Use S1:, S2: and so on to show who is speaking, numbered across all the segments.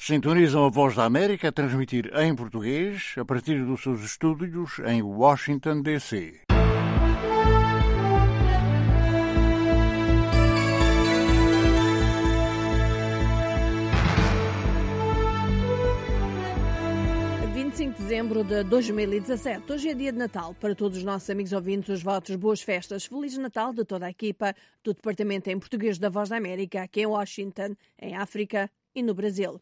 S1: Sintonizam a Voz da América a transmitir em português a partir dos seus estúdios em Washington, D.C.
S2: De dezembro de 2017. Hoje é dia de Natal. Para todos os nossos amigos ouvintes, os votos, boas festas, Feliz Natal de toda a equipa do Departamento em Português da Voz da América, aqui em Washington, em África e no Brasil.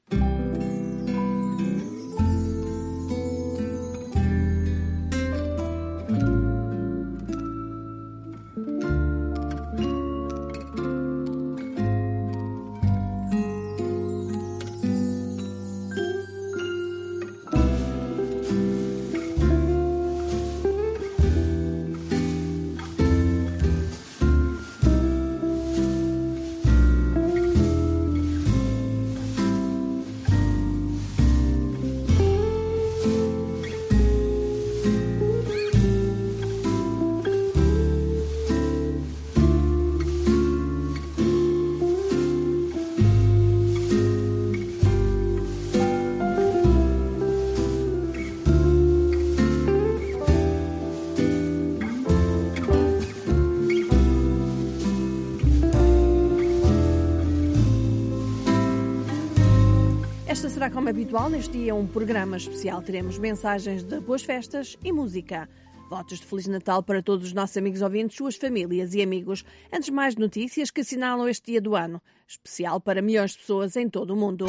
S2: Esta será, como habitual, neste dia um programa especial. Teremos mensagens de boas festas e música. Votos de Feliz Natal para todos os nossos amigos ouvintes, suas famílias e amigos. Antes de mais, notícias que assinalam este dia do ano, especial para milhões de pessoas em todo o mundo.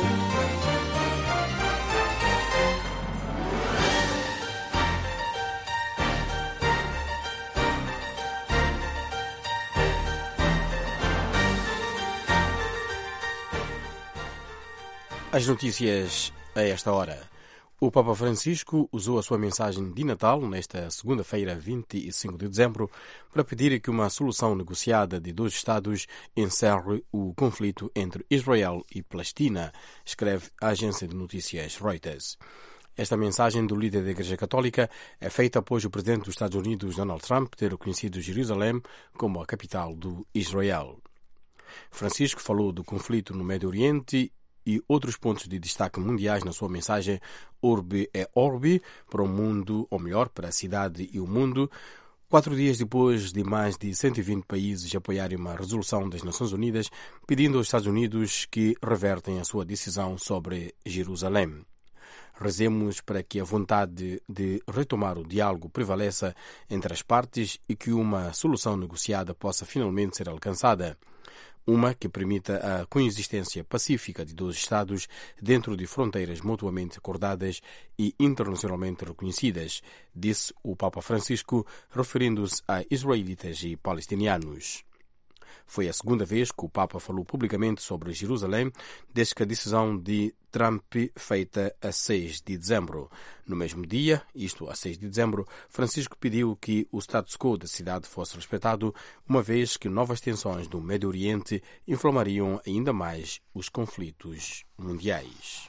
S3: As notícias a esta hora. O Papa Francisco usou a sua mensagem de Natal, nesta segunda-feira, 25 de dezembro, para pedir que uma solução negociada de dois Estados encerre o conflito entre Israel e Palestina, escreve a agência de notícias Reuters. Esta mensagem do líder da Igreja Católica é feita após o presidente dos Estados Unidos, Donald Trump, ter reconhecido Jerusalém como a capital do Israel. Francisco falou do conflito no Médio Oriente e outros pontos de destaque mundiais na sua mensagem Urbi et Orbi para o mundo, ou melhor, para a cidade e o mundo, 4 dias depois de mais de 120 países apoiarem uma resolução das Nações Unidas pedindo aos Estados Unidos que revertem a sua decisão sobre Jerusalém. Rezemos para que a vontade de retomar o diálogo prevaleça entre as partes e que uma solução negociada possa finalmente ser alcançada. Uma que permita a coexistência pacífica de dois Estados dentro de fronteiras mutuamente acordadas e internacionalmente reconhecidas, disse o Papa Francisco, referindo-se a israelitas e palestinianos. Foi a segunda vez que o Papa falou publicamente sobre Jerusalém desde que a decisão de Trump feita a 6 de dezembro. No mesmo dia, isto a 6 de dezembro, Francisco pediu que o status quo da cidade fosse respeitado, uma vez que novas tensões do Médio Oriente inflamariam ainda mais os conflitos mundiais.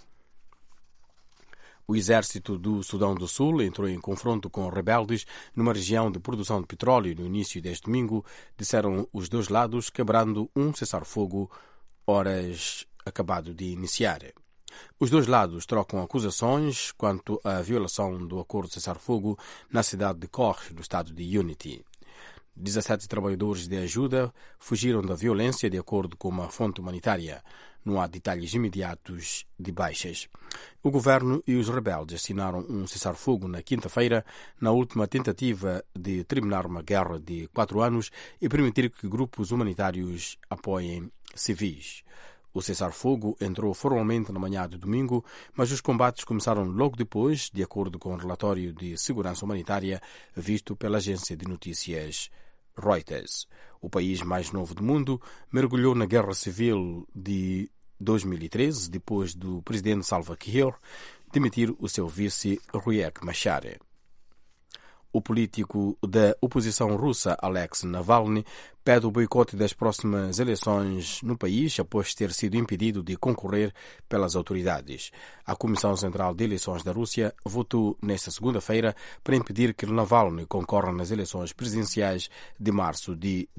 S3: O exército do Sudão do Sul entrou em confronto com rebeldes numa região de produção de petróleo no início deste domingo, disseram os dois lados, quebrando um cessar-fogo horas acabado de iniciar. Os dois lados trocam acusações quanto à violação do acordo de cessar-fogo na cidade de Koch, no estado de Unity. 17 trabalhadores de ajuda fugiram da violência, de acordo com uma fonte humanitária. Não há detalhes imediatos de baixas. O governo e os rebeldes assinaram um cessar-fogo na quinta-feira, na última tentativa de terminar uma guerra de 4 anos e permitir que grupos humanitários apoiem civis. O cessar-fogo entrou formalmente na manhã de domingo, mas os combates começaram logo depois, de acordo com o relatório de segurança humanitária visto pela agência de notícias Reuters. O país mais novo do mundo mergulhou na guerra civil de 2013, depois do presidente Salva Kiir demitir o seu vice Riek Machar. O político da oposição russa, Alex Navalny, pede o boicote das próximas eleições no país após ter sido impedido de concorrer pelas autoridades. A Comissão Central de Eleições da Rússia votou nesta segunda-feira para impedir que Navalny concorra nas eleições presidenciais de março de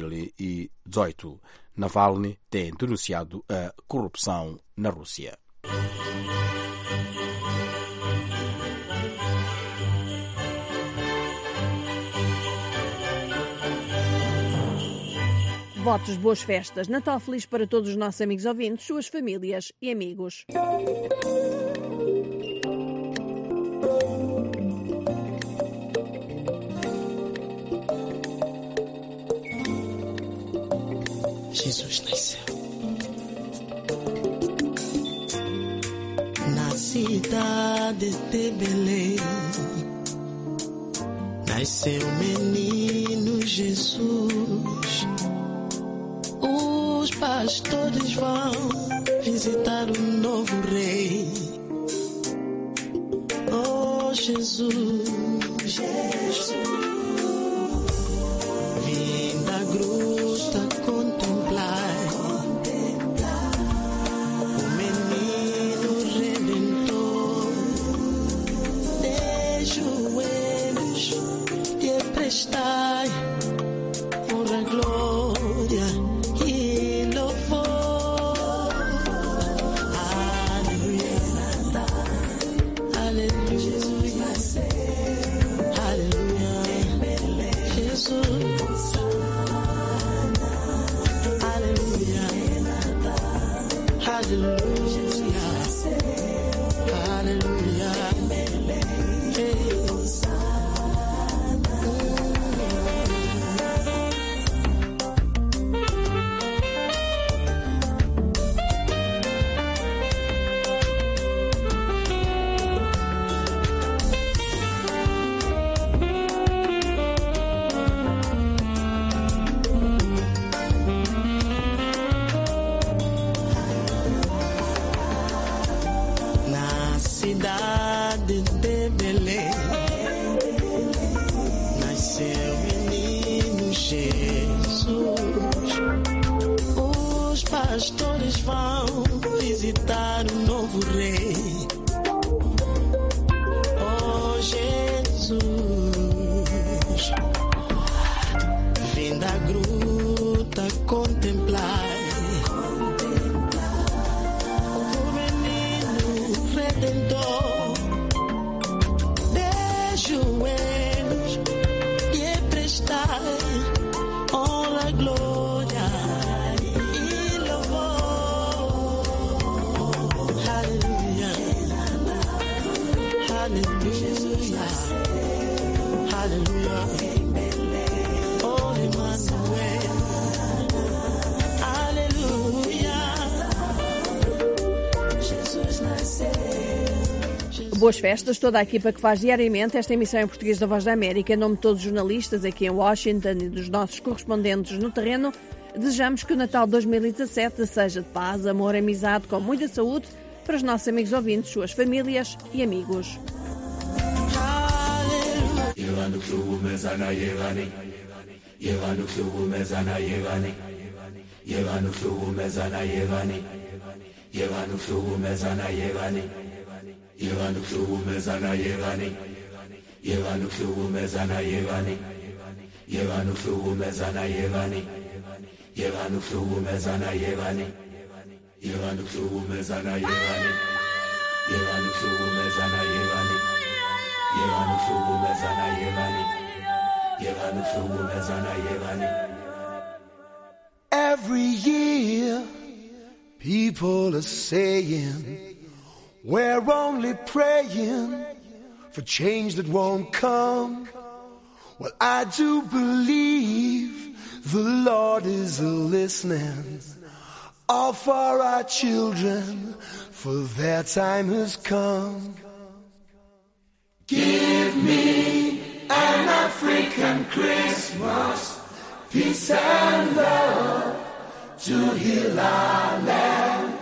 S3: 2018. Navalny tem denunciado a corrupção na Rússia.
S2: Votos de boas festas. Natal feliz para todos os nossos amigos ouvintes, suas famílias e amigos.
S4: Jesus nasceu na cidade de Belém. Nasceu menino Jesus. Os pastores vão visitar o novo rei. Oh Jesus, Jesus, vim da gruta contemplar o menino redentor. De joelhos lhe prestai honra, glória e louvor. Aleluia, aleluia, aleluia, Jesus. Aleluia, aleluia, hey. Cidade de Belém, nasceu menino Jesus. Os pastores vão visitar o novo rei. Oh Jesus, vim da gruta contemplar Redentor. De joelhos lhe prestai honra, glória e louvor. Aleluia, aleluia, aleluia. Oh Emmanuel, aleluia. Jesus nasceu.
S2: Boas festas, toda a equipa que faz diariamente esta emissão em português da Voz da América. Em nome de todos os jornalistas aqui em Washington e dos nossos correspondentes no terreno, desejamos que o Natal 2017 seja de paz, amor, amizade, com muita saúde para os nossos amigos ouvintes, suas famílias e amigos.
S5: Yevanu kuumezana yevani, Yevanu kuumezana yevani, Yevanu kuumezana yevani, Yevanu kuumezana yevani, Yevanu kuumezana yevani, Yevanu kuumezana yevani, Yevanu kuumezana yevani, Yevanu kuumezana yevani.
S6: Every year, people are saying, we're only praying for change that won't come. Well, I do believe the Lord is listening, all for our children, for their time has come.
S5: Give me an African Christmas, peace and love to heal our land.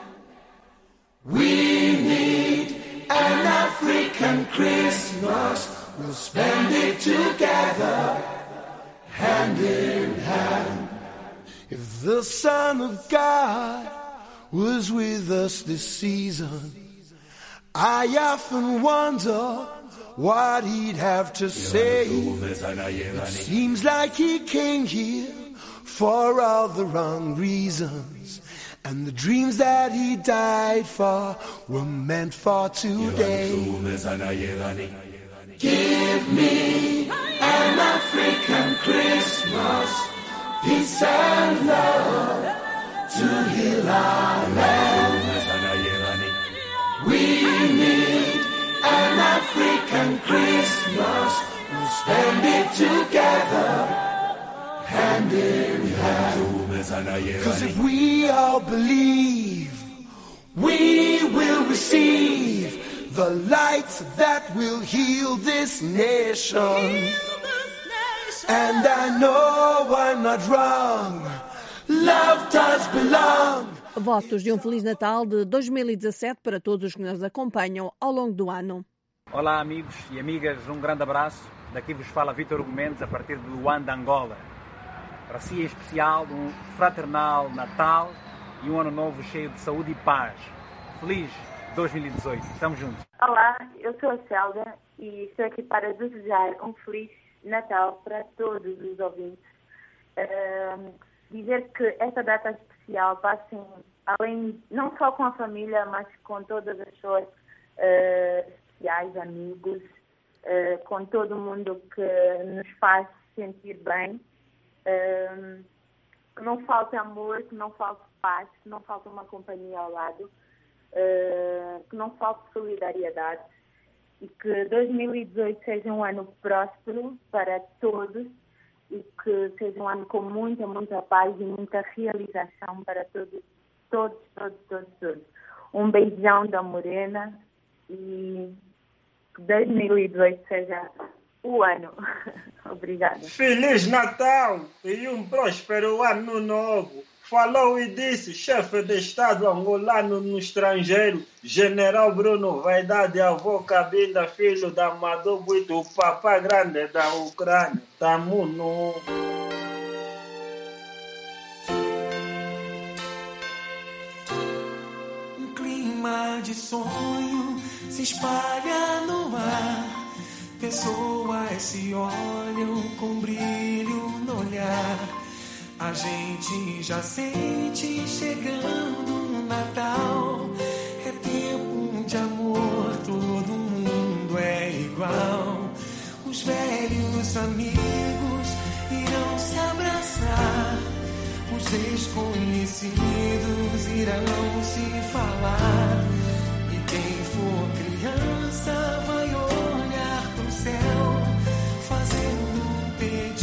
S5: We need an African Christmas. We'll spend it together, hand in hand.
S6: If the Son of God was with us this season, I often wonder what he'd have to say. It seems like he came here for all the wrong reasons, and the dreams that he died for were meant for today.
S5: Give me an African Christmas, peace and love to heal our land. We need an African Christmas. We'll spend it together, hand in hand. 'Cause if we all believe, we will receive the light that will heal this nation. And I know I'm not wrong. Love does belong.
S2: Votos de um Feliz Natal de 2017 para todos os que nos acompanham ao longo do ano.
S7: Olá amigos e amigas, um grande abraço. Daqui vos fala Vítor Gomes a partir de Luanda, Angola. Para si em especial, um fraternal Natal e um ano novo cheio de saúde e paz. Feliz 2018. Estamos juntos.
S8: Olá, eu sou a Célda e estou aqui para desejar um Feliz Natal para todos os ouvintes. Dizer que esta data especial passem além, não só com a família, mas com todas as pessoas especiais, amigos, com todo mundo que nos faz sentir bem. Que não falte amor, que não falte paz, que não falte uma companhia ao lado, que não falte solidariedade e que 2018 seja um ano próspero para todos e que seja um ano com muita, muita paz e muita realização para todos. Um beijão da Morena e que 2018 seja o ano. Obrigada.
S9: Feliz Natal e um próspero ano novo. Falou e disse chefe de Estado angolano no estrangeiro, General Bruno Vaidade, avô Kabila, filho da Amador Buito, o papá grande da Ucrânia. Tamo no...
S4: Um clima de sonho se espalha no ar. Pessoas se olham com brilho no olhar. A gente já sente chegando o Natal. É tempo de amor, todo mundo é igual. Os velhos amigos irão se abraçar. Os desconhecidos irão se falar. E quem for criança vai olhar pro céu, fazendo um pedido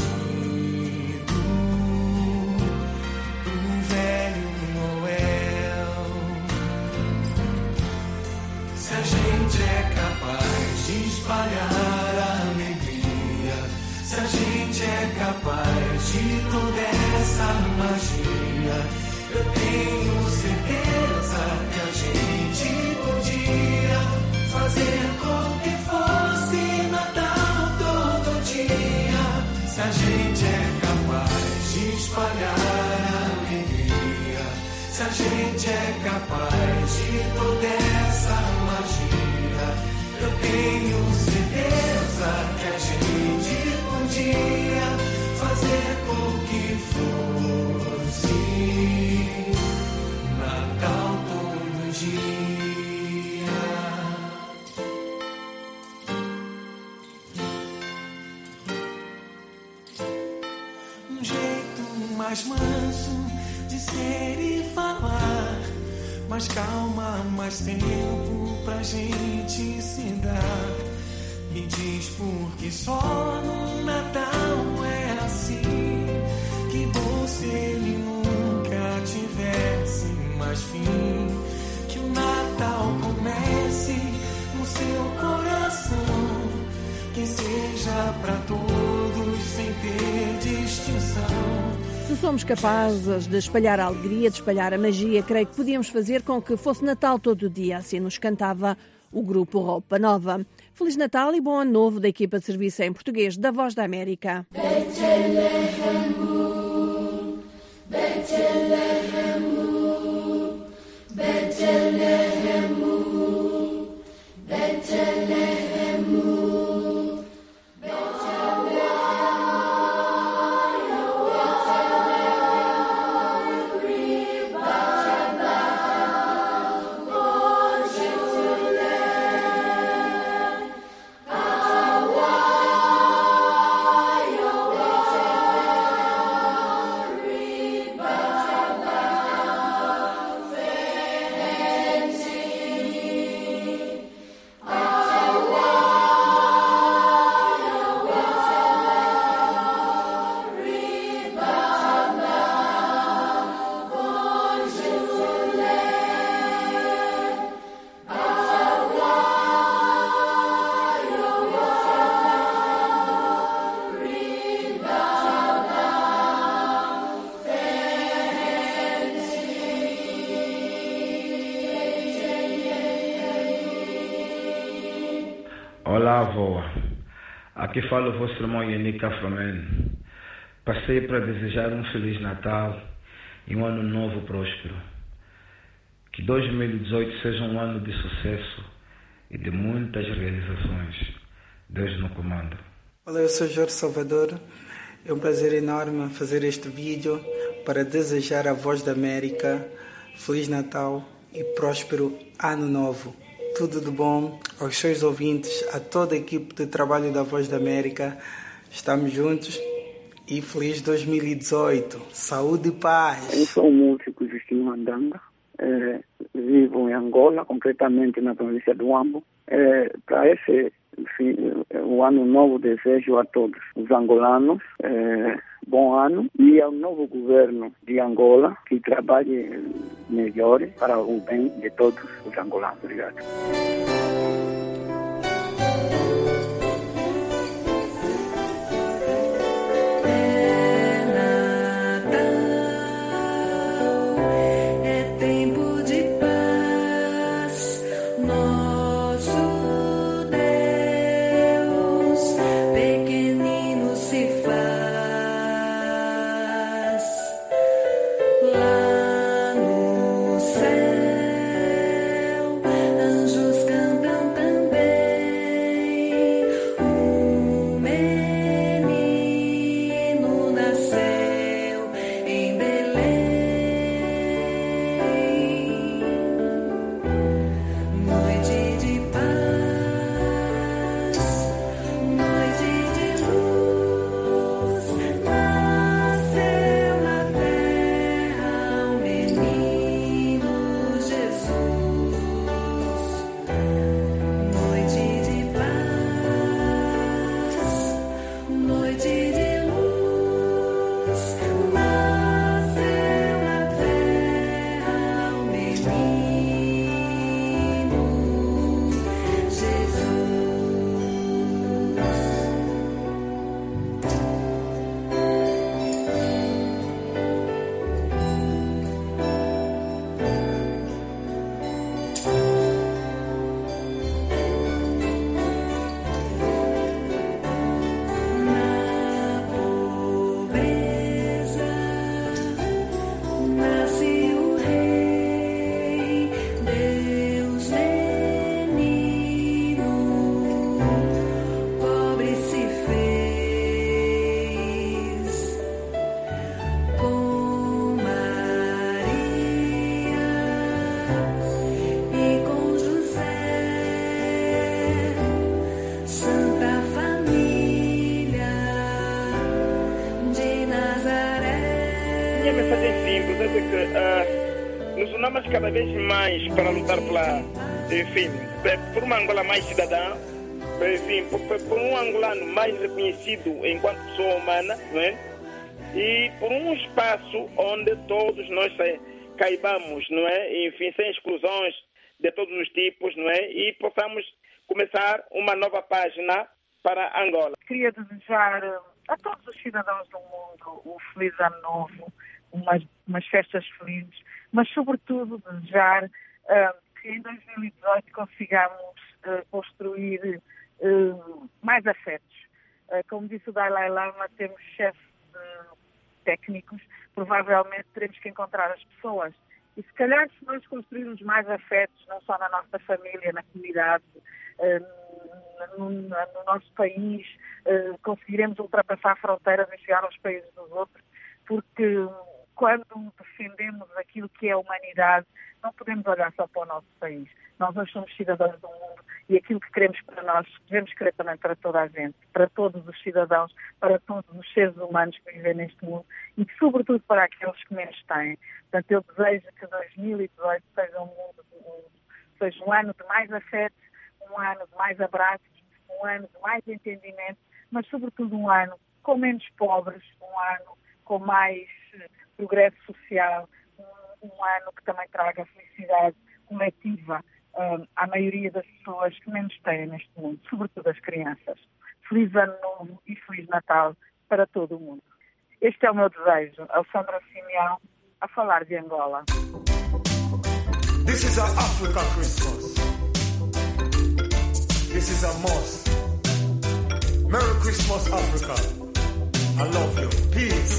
S4: pro velho Noel. Se a gente é capaz de espalhar a alegria, se a gente é capaz de toda essa magia, eu tenho certeza que a gente podia fazer com que fosse Natal todo dia. Se a gente é capaz de espalhar a alegria, se a gente é capaz de toda essa magia, eu tenho certeza que a gente podia fazer com que fosse Natal todo dia. Um jeito mais manso de ser e falar, mais calma, mais tempo pra gente se dar. Me diz por que só no Natal é assim. Que bom se ele nunca tivesse mais fim. Que o Natal comece no seu coração, que seja pra todos sem ter distinção.
S2: Se somos capazes de espalhar a alegria, de espalhar a magia, creio que podíamos fazer com que fosse Natal todo dia. Assim nos cantava o grupo Roupa Nova. Feliz Natal e bom ano novo da equipa de serviço em português da Voz da América.
S5: Bethlehem, Bethlehem, Bethlehem, Bethlehem.
S10: Olá, avó. Aqui fala o vosso irmão Yannick Afroman. Passei para desejar um Feliz Natal e um Ano Novo próspero. Que 2018 seja um ano de sucesso e de muitas realizações. Deus no comando.
S11: Olá, eu sou Jorge Salvador. É um prazer enorme fazer este vídeo para desejar à Voz da América Feliz Natal e próspero Ano Novo. Tudo de bom aos seus ouvintes, a toda a equipe de trabalho da Voz da América. Estamos juntos e feliz 2018. Saúde e paz.
S12: Eu sou o músico Justino Mandanga. Vivo em Angola, concretamente na província do Huambo. Para esse o ano novo desejo a todos os angolanos bom ano e ao novo governo de Angola que trabalhe melhor para o bem de todos os angolanos. Obrigado.
S13: Nos unamos cada vez mais para lutar por uma Angola mais cidadã, por um angolano mais reconhecido enquanto pessoa humana, não é? E por um espaço onde todos nós caibamos, não é? Enfim, sem exclusões de todos os tipos, não é? E possamos começar uma nova página para Angola.
S14: Queria desejar a todos os cidadãos do mundo um feliz ano novo, umas festas felizes, mas sobretudo desejar que em 2018 consigamos construir mais afetos. Como disse o Dalai Lama, temos chefes técnicos, provavelmente teremos que encontrar as pessoas. E se calhar se nós construirmos mais afetos, não só na nossa família, na comunidade, no nosso país, conseguiremos ultrapassar fronteiras e chegar aos países dos outros, porque quando defendemos aquilo que é a humanidade, não podemos olhar só para o nosso país. Nós hoje somos cidadãos do mundo e aquilo que queremos para nós, devemos querer também para toda a gente, para todos os cidadãos, para todos os seres humanos que vivem neste mundo e, sobretudo, para aqueles que menos têm. Portanto, eu desejo que 2018 seja um ano de mais afeto, um ano de mais abraços, um ano de mais entendimento, mas, sobretudo, um ano com menos pobres, um ano com mais progresso social, um ano que também traga felicidade coletiva à maioria das pessoas que menos têm neste mundo, sobretudo as crianças. Feliz Ano Novo e Feliz Natal para todo o mundo. Este é o meu desejo. Alessandra Simeão, a falar de Angola.
S6: This is our Africa Christmas. This This is a must. Merry Christmas, Africa. I love you. Peace.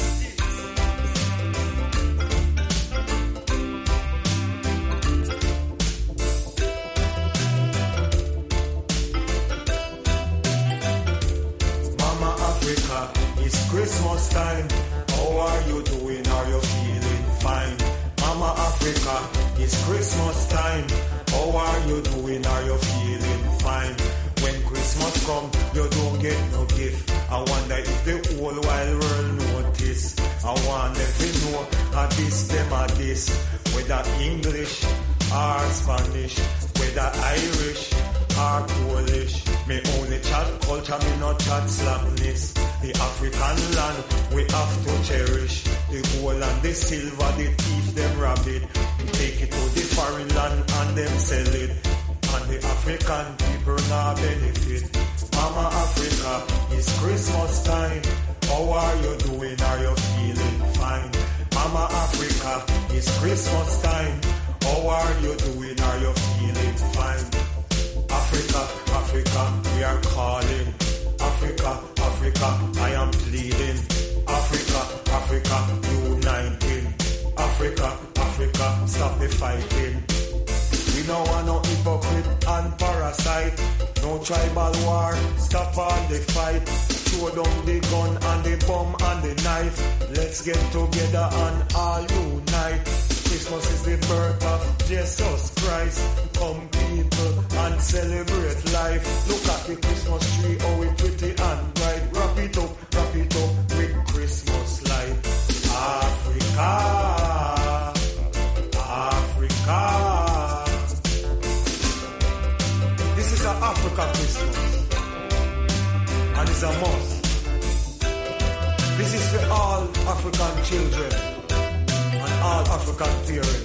S6: Mama Africa, it's Christmas time. How are you doing? Are you feeling fine? Mama Africa, it's Christmas time. How are you doing? Are you feeling fine? When Christmas come, you don't get no gift. I wonder if the whole wide world notice. I want them to know this. Whether English or Spanish, whether Irish or Polish. Me only chat culture, me not chat slackness. The African land we have to cherish. The gold and the silver, the thief them rob it. Take it to the foreign land and them sell it. And the African people now benefit. Mama Africa, it's Christmas time. How are you doing? Are you feeling fine? Mama Africa, it's Christmas time. How are you doing? Are you feeling fine? Africa, we are calling. Africa, I am pleading. Africa, uniting. Africa, stop the fighting. We don't want no hypocrite and parasite. No tribal war, stop all the fight. Throw down the gun and the bomb and the knife. Let's get together and all unite. Christmas is the birth of Jesus Christ. Come people and celebrate life. Look at the Christmas tree, how it's pretty and bright. Wrap it up with Christmas light. Africa. This is an Africa Christmas, and it's a must. This is for all African children and all African parents.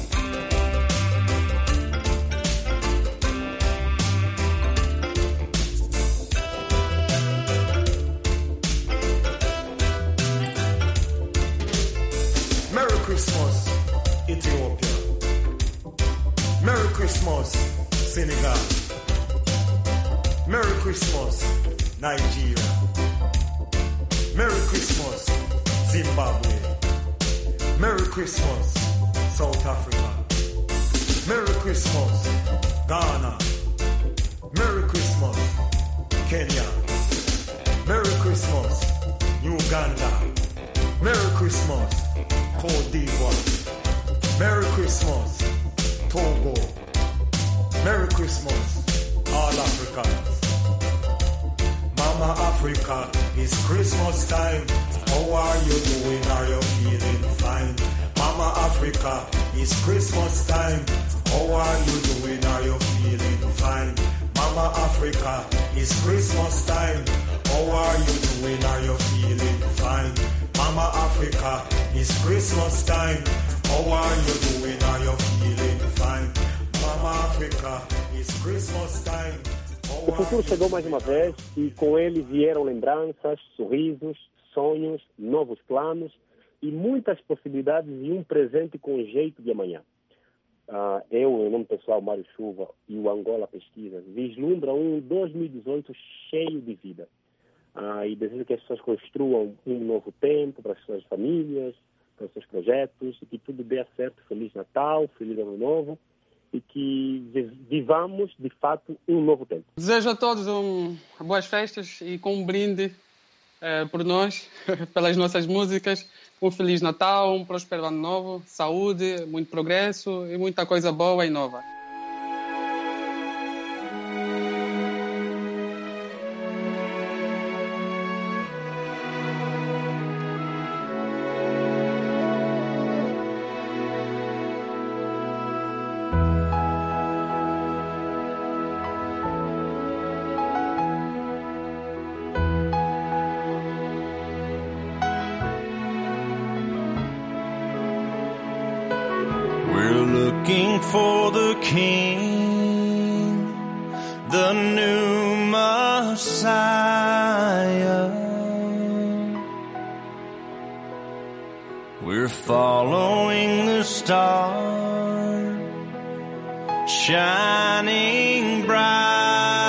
S6: Merry Christmas, Ethiopia. Merry Christmas, Senegal. Merry Christmas, Nigeria. Merry Christmas, Zimbabwe. Merry Christmas, South Africa. Merry Christmas, Ghana. Merry Christmas, Kenya. Merry Christmas, Uganda. Merry Christmas, Cote d'Ivoire. Merry Christmas, Togo. Merry Christmas, all Africans. Mama Africa, it's Christmas time. How are you doing? Are you feeling fine? Mama Africa, it's Christmas time. How are you doing? Are you feeling fine? Mama Africa, it's Christmas time. How are you doing? Are you feeling fine? Mama Africa, it's Christmas time. How are you doing? Are you feeling fine? Mama Africa, it's Christmas time.
S15: O futuro chegou mais uma vez e com ele vieram lembranças, sorrisos, sonhos, novos planos e muitas possibilidades e um presente com jeito de amanhã. Eu, em nome pessoal, Mário Chuva e o Angola Pesquisa, vislumbra um 2018 cheio de vida. E desejo que as pessoas construam um novo tempo para as suas famílias, para os seus projetos, e que tudo dê certo. Feliz Natal, Feliz Ano Novo, e que vivamos, de fato, um novo tempo.
S16: Desejo a todos boas festas e com um brinde por nós, pelas nossas músicas. Um Feliz Natal, um próspero Ano Novo, saúde, muito progresso e muita coisa boa e nova.
S17: Looking for the King, the new Messiah. We're following the star, shining bright.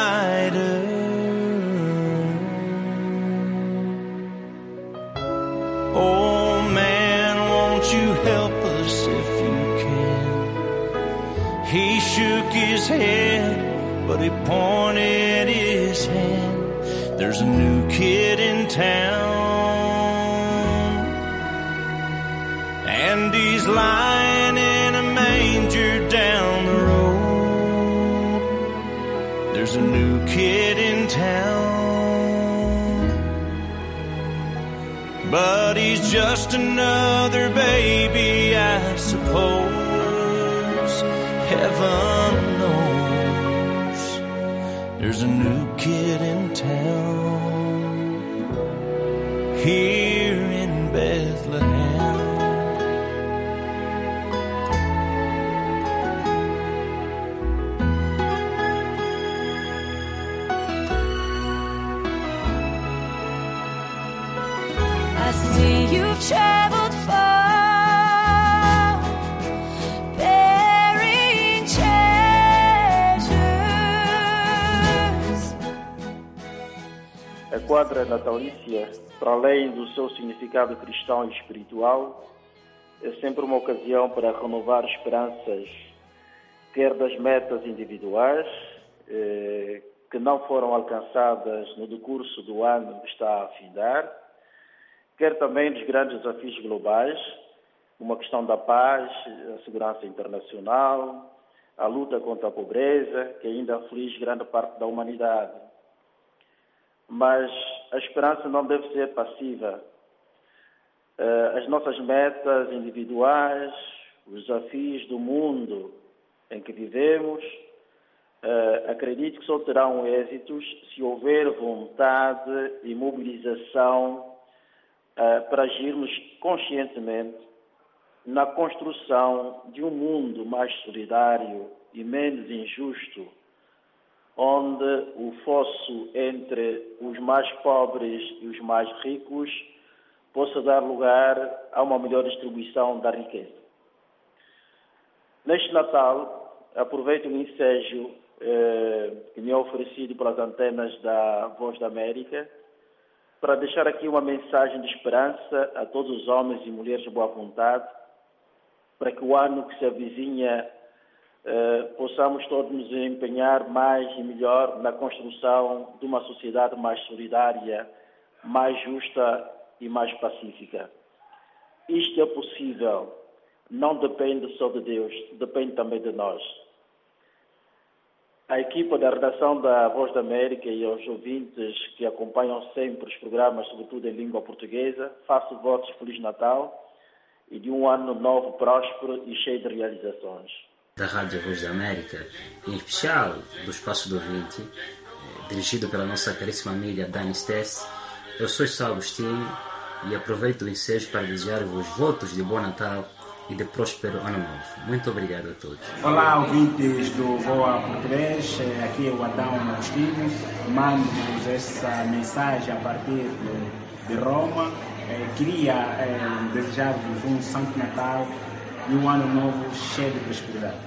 S17: his head, but he pointed his hand. There's a new kid in town, and he's lying in a manger down the road. There's a new kid in town, but he's just another baby, I suppose. Heaven knows there's a new kid in town here in Bethlehem.
S18: I see you've traveled far, bearing treasures.
S19: A quadra natalícia, para além do seu significado cristão e espiritual, é sempre uma ocasião para renovar esperanças, quer das metas individuais, que não foram alcançadas no decurso do ano que está a findar, quer também dos grandes desafios globais, como a questão da paz, a segurança internacional, a luta contra a pobreza, que ainda aflige grande parte da humanidade. Mas a esperança não deve ser passiva. As nossas metas individuais, os desafios do mundo em que vivemos, acredito que só terão êxitos se houver vontade e mobilização para agirmos conscientemente na construção de um mundo mais solidário e menos injusto, onde o fosso entre os mais pobres e os mais ricos possa dar lugar a uma melhor distribuição da riqueza. Neste Natal, aproveito o ensejo que me é oferecido pelas antenas da Voz da América para deixar aqui uma mensagem de esperança a todos os homens e mulheres de boa vontade, para que o ano que se avizinha possamos todos nos empenhar mais e melhor na construção de uma sociedade mais solidária, mais justa e mais pacífica. Isto é possível, não depende só de Deus, depende também de nós. A equipa da redação da Voz da América e aos ouvintes que acompanham sempre os programas, sobretudo em língua portuguesa, faço votos de Feliz Natal e de um ano novo próspero e cheio de realizações.
S20: Da Rádio Voz da América, em especial do Espaço do Ouvinte, dirigido pela nossa caríssima amiga Dani Stess, eu sou Sá Agostinho e aproveito o ensejo para desejar-vos votos de bom Natal e de próspero ano novo. Muito obrigado a todos.
S21: Olá, ouvintes do Voa Português, aqui é o Adão Agostinho, mando-vos essa mensagem a partir de Roma. Queria desejar-vos um Santo Natal e um ano novo cheio de prosperidade.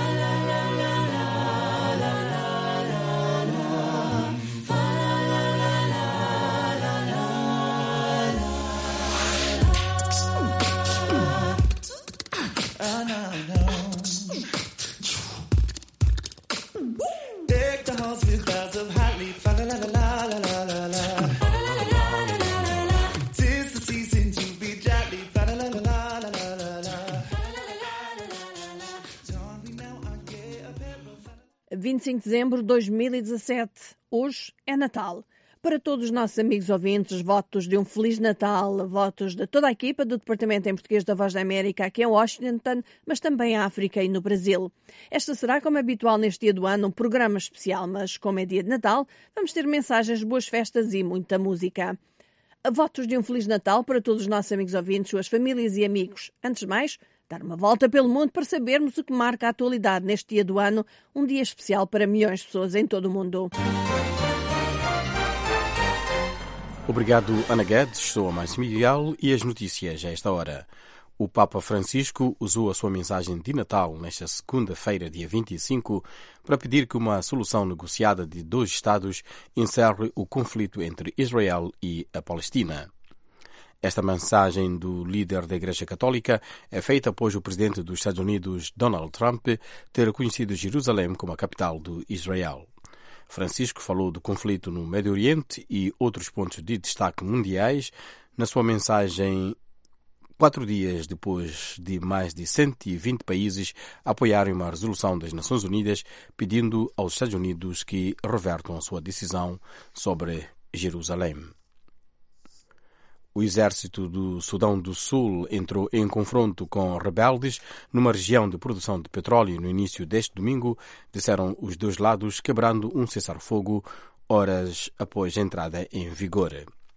S2: É 25 de dezembro de 2017. Hoje é Natal. Para todos os nossos amigos ouvintes, votos de um Feliz Natal, votos de toda a equipa do Departamento em Português da Voz da América aqui em Washington, mas também em África e no Brasil. Esta será, como habitual neste dia do ano, um programa especial, mas como é dia de Natal, vamos ter mensagens de boas festas e muita música. Votos de um Feliz Natal para todos os nossos amigos ouvintes, suas famílias e amigos. Antes de mais, dar uma volta pelo mundo para sabermos o que marca a atualidade neste dia do ano, um dia especial para milhões de pessoas em todo o mundo.
S3: Obrigado, Ana Guedes. Sou a Márcio Miguel e as notícias a esta hora. O Papa Francisco usou a sua mensagem de Natal nesta segunda-feira, dia 25, para pedir que uma solução negociada de 2 Estados encerre o conflito entre Israel e a Palestina. Esta mensagem do líder da Igreja Católica é feita após o presidente dos Estados Unidos, Donald Trump, ter reconhecido Jerusalém como a capital de Israel. Francisco falou do conflito no Médio Oriente e outros pontos de destaque mundiais na sua mensagem 4 dias depois de mais de 120 países apoiarem uma resolução das Nações Unidas pedindo aos Estados Unidos que revertam a sua decisão sobre Jerusalém. O exército do Sudão do Sul entrou em confronto com rebeldes numa região de produção de petróleo no início deste domingo, disseram os dois lados, quebrando um cessar-fogo horas após a entrada em vigor.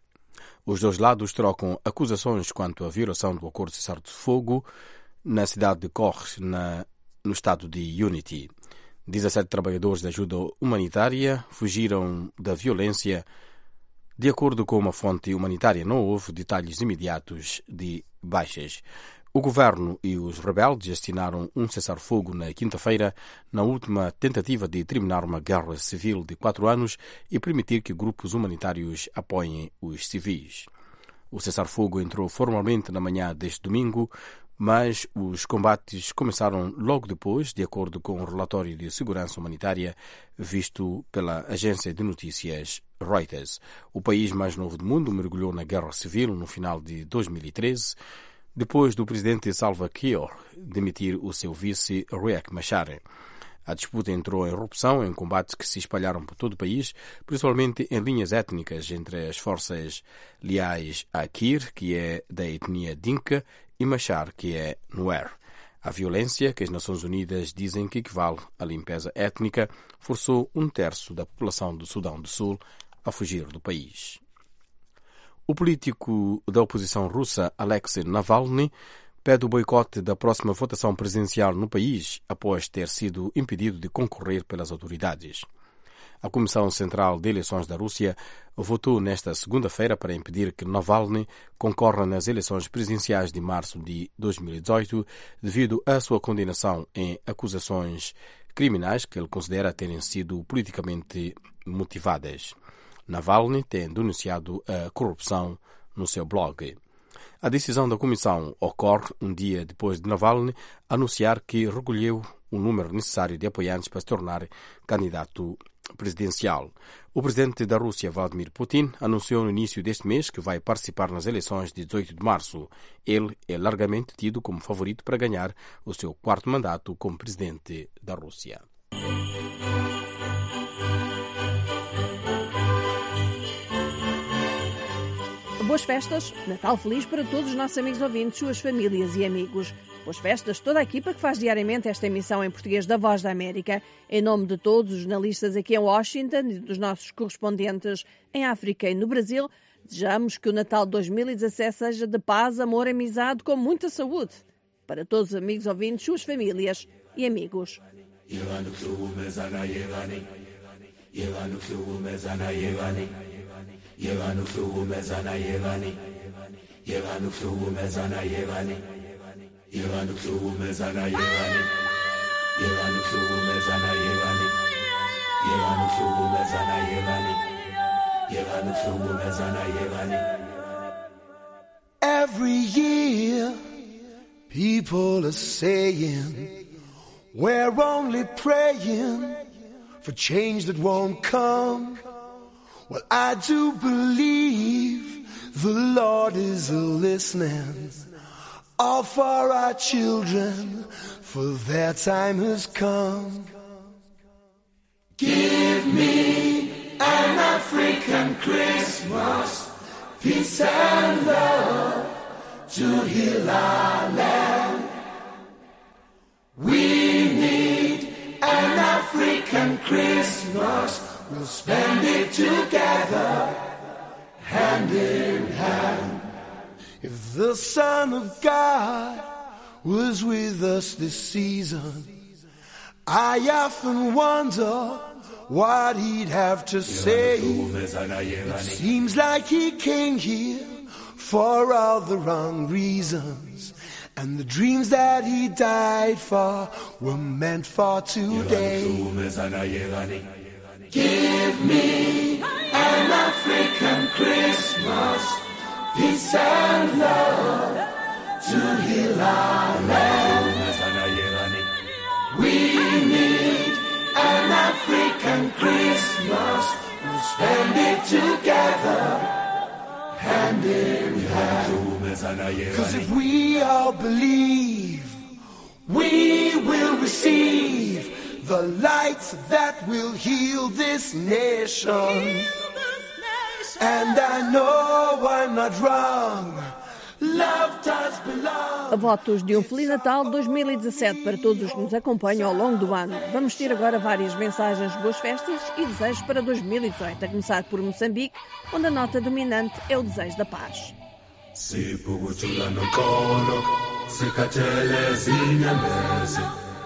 S3: Os dois lados trocam acusações quanto à violação do acordo de cessar-fogo na cidade de Kor, no estado de Unity. 17 trabalhadores de ajuda humanitária fugiram da violência. De acordo com uma fonte humanitária, não houve detalhes imediatos de baixas. O governo e os rebeldes assinaram um cessar-fogo na quinta-feira, na última tentativa de terminar uma guerra civil de 4 anos e permitir que grupos humanitários apoiem os civis. O cessar-fogo entrou formalmente na manhã deste domingo, mas os combates começaram logo depois, de acordo com o relatório de segurança humanitária visto pela agência de notícias Reuters. O país mais novo do mundo mergulhou na guerra civil no final de 2013, depois do presidente Salva Kiir demitir o seu vice Riek Machar. A disputa entrou em erupção em combates que se espalharam por todo o país, principalmente em linhas étnicas entre as forças leais a Kiir, que é da etnia Dinka, e Machar, que é Nuer. A violência, que as Nações Unidas dizem que equivale à limpeza étnica, forçou 1/3 da população do Sudão do Sul a fugir do país. O político da oposição russa, Alexei Navalny, pede o boicote da próxima votação presidencial no país após ter sido impedido de concorrer pelas autoridades. A Comissão Central de Eleições da Rússia votou nesta segunda-feira para impedir que Navalny concorra nas eleições presidenciais de março de 2018 devido à sua condenação em acusações criminais que ele considera terem sido politicamente motivadas. Navalny tem denunciado a corrupção no seu blog. A decisão da Comissão ocorre um dia depois de Navalny anunciar que recolheu o número necessário de apoiantes para se tornar candidato presidencial. O presidente da Rússia, Vladimir Putin, anunciou no início deste mês que vai participar nas eleições de 18 de março. Ele é largamente tido como favorito para ganhar o seu 4º mandato como presidente da Rússia.
S2: Boas festas, Natal feliz para todos os nossos amigos ouvintes, suas famílias e amigos. Boas festas, toda a equipa que faz diariamente esta emissão em português da Voz da América. Em nome de todos os jornalistas aqui em Washington e dos nossos correspondentes em África e no Brasil, desejamos que o Natal de 2017 seja de paz, amor, amizade, com muita saúde. Para todos os amigos ouvintes, suas famílias e amigos.
S4: Yevanu flugu mezana yevani Yevanu flugu mezana yevani Yevanu flugu mezana yevani Yevanu flugu mezana yevani Yevanu flugu mezana yevani Yevanu flugu mezana yevani.
S6: Every year people are saying we're only praying for change that won't come. Well, I do believe the Lord is listening, all for our children, for their time has come.
S4: Give me an African Christmas, peace and love to heal our land. We need an African Christmas. We'll spend it together, hand in hand.
S6: If the Son of God was with us this season, I often wonder what he'd have to say. It seems like he came here for all the wrong reasons, and the dreams that he died for were meant for today.
S4: Give me an African Christmas,
S5: peace and love to heal our land. We need an African Christmas. We'll spend it together, hand in hand. 'Cause if we all believe, we will receive the light that will heal this nation. And I know I'm not wrong. Love does belong.
S2: A votos de um Feliz Natal 2017 para todos os que nos acompanham ao longo do ano. Vamos ter agora várias mensagens de boas festas e desejos para 2018, a começar por Moçambique, onde a nota dominante é o desejo da paz.
S4: Siphukutula noxolo sikhathele zinyembezi.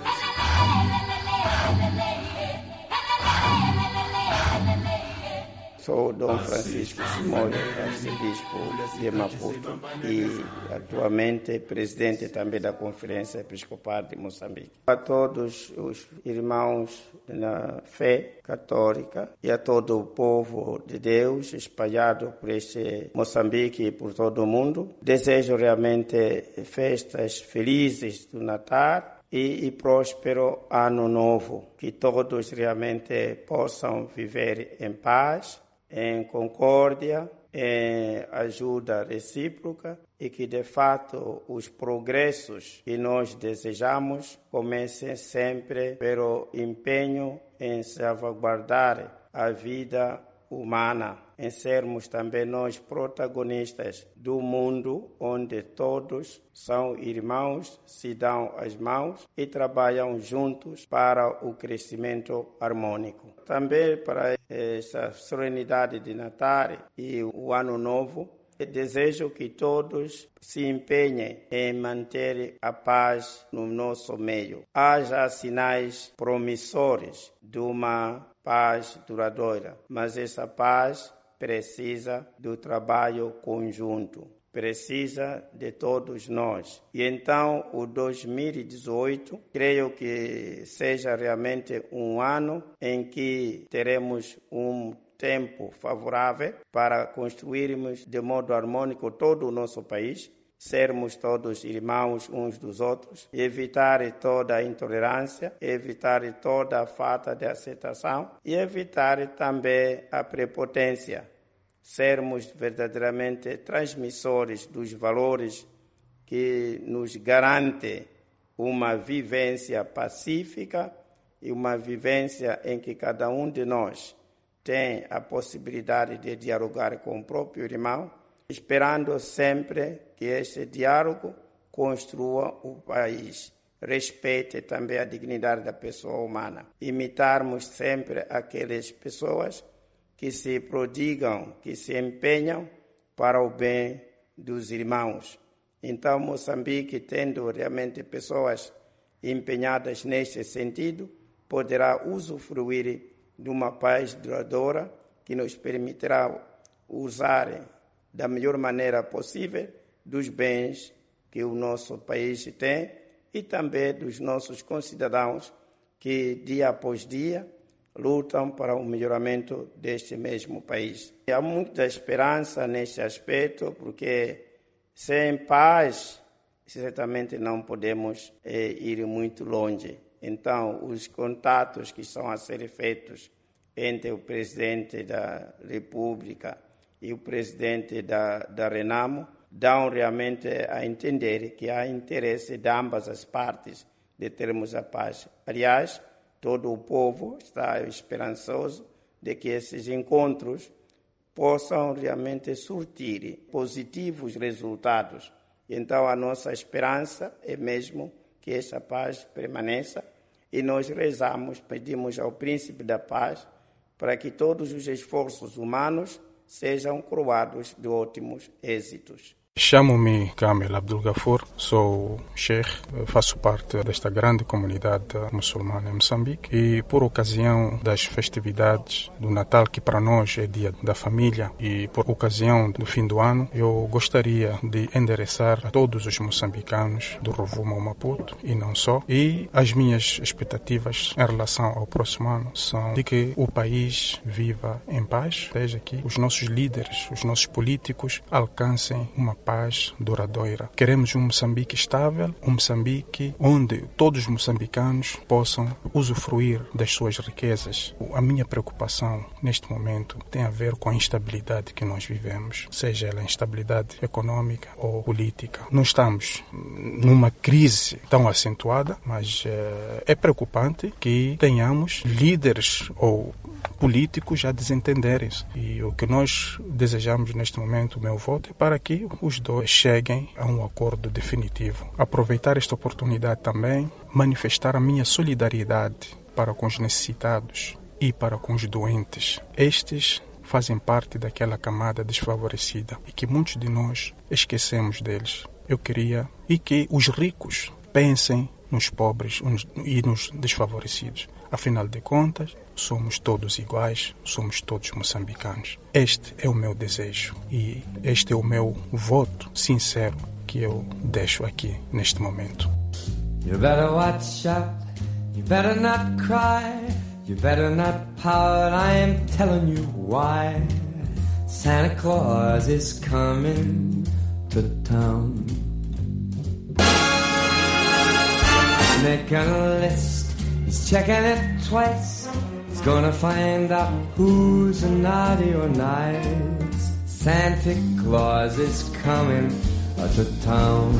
S1: Sou Dom Francisco Simões, arcebispo de Maputo e atualmente presidente também da Conferência Episcopal de Moçambique. A todos os irmãos na fé católica e a todo o povo de Deus espalhado por este Moçambique e por todo o mundo, desejo realmente festas felizes do Natal e próspero ano novo, que todos realmente possam viver em paz, em concórdia, em ajuda recíproca e que, de fato, os progressos que nós desejamos comecem sempre pelo empenho em salvaguardar a vida humana, em sermos também nós protagonistas do mundo onde todos são irmãos, se dão as mãos e trabalham juntos para o crescimento harmônico. Também para essa solenidade de Natal e o Ano Novo, desejo que todos se empenhem em manter a paz no nosso meio. Haja sinais promissores de uma paz duradoura, mas essa paz precisa do trabalho conjunto, precisa de todos nós. E então, o 2018, creio que seja realmente um ano em que teremos um tempo favorável para construirmos de modo harmônico todo o nosso país, sermos todos irmãos uns dos outros, evitar toda a intolerância, evitar toda a falta de aceitação e evitar também a prepotência. Sermos verdadeiramente transmissores dos valores que nos garantem uma vivência pacífica e uma vivência em que cada um de nós tem a possibilidade de dialogar com o próprio irmão, esperando sempre que este diálogo construa o país, respeite também a dignidade da pessoa humana. Imitarmos sempre aquelas pessoas que se prodigam, que se empenham para o bem dos irmãos. Então, Moçambique, tendo realmente pessoas empenhadas neste sentido, poderá usufruir de uma paz duradoura que nos permitirá usar da melhor maneira possível dos bens que o nosso país tem e também dos nossos concidadãos que, dia após dia, lutam para o melhoramento deste mesmo país. E há muita esperança neste aspecto, porque sem paz, certamente não podemos ir muito longe. Então, os contatos que estão a ser feitos entre o presidente da República e o presidente da Renamo dão realmente a entender que há interesse de ambas as partes de termos a paz. Aliás, todo o povo está esperançoso de que esses encontros possam realmente surtir positivos resultados. Então, a nossa esperança é mesmo que essa paz permaneça e nós rezamos, pedimos ao Príncipe da Paz para que todos os esforços humanos sejam coroados de ótimos êxitos.
S7: Chamo-me Kamel Abdul Gafour, sou sheikh, faço parte desta grande comunidade muçulmana em Moçambique e por ocasião das festividades do Natal, que para nós é dia da família, e por ocasião do fim do ano, eu gostaria de endereçar a todos os moçambicanos do Rovuma ao Maputo e não só, e as minhas expectativas em relação ao próximo ano são de que o país viva em paz, seja que os nossos líderes, os nossos políticos alcancem uma paz duradoura. Queremos um Moçambique estável, um Moçambique onde todos os moçambicanos possam usufruir das suas riquezas. A minha preocupação neste momento tem a ver com a instabilidade que nós vivemos, seja ela instabilidade econômica ou política. Não estamos numa crise tão acentuada, mas é preocupante que tenhamos líderes ou políticos a desentenderem-se. E o que nós desejamos neste momento, o meu voto, é para que os dois cheguem a um acordo definitivo. Aproveitar esta oportunidade também, manifestar a minha solidariedade para com os necessitados e para com os doentes. Estes fazem parte daquela camada desfavorecida e que muitos de nós esquecemos deles. Eu queria que os ricos pensem nos pobres e nos desfavorecidos. Afinal de contas, somos todos iguais, somos todos moçambicanos. Este é o meu desejo e este é o meu voto sincero que eu deixo aqui neste momento.
S22: You better watch out, you better not cry, you better not pout, I am telling you why. Santa Claus is coming to town. Making a list, he's checking it twice. He's gonna find out who's naughty or nice. Santa Claus is coming to town.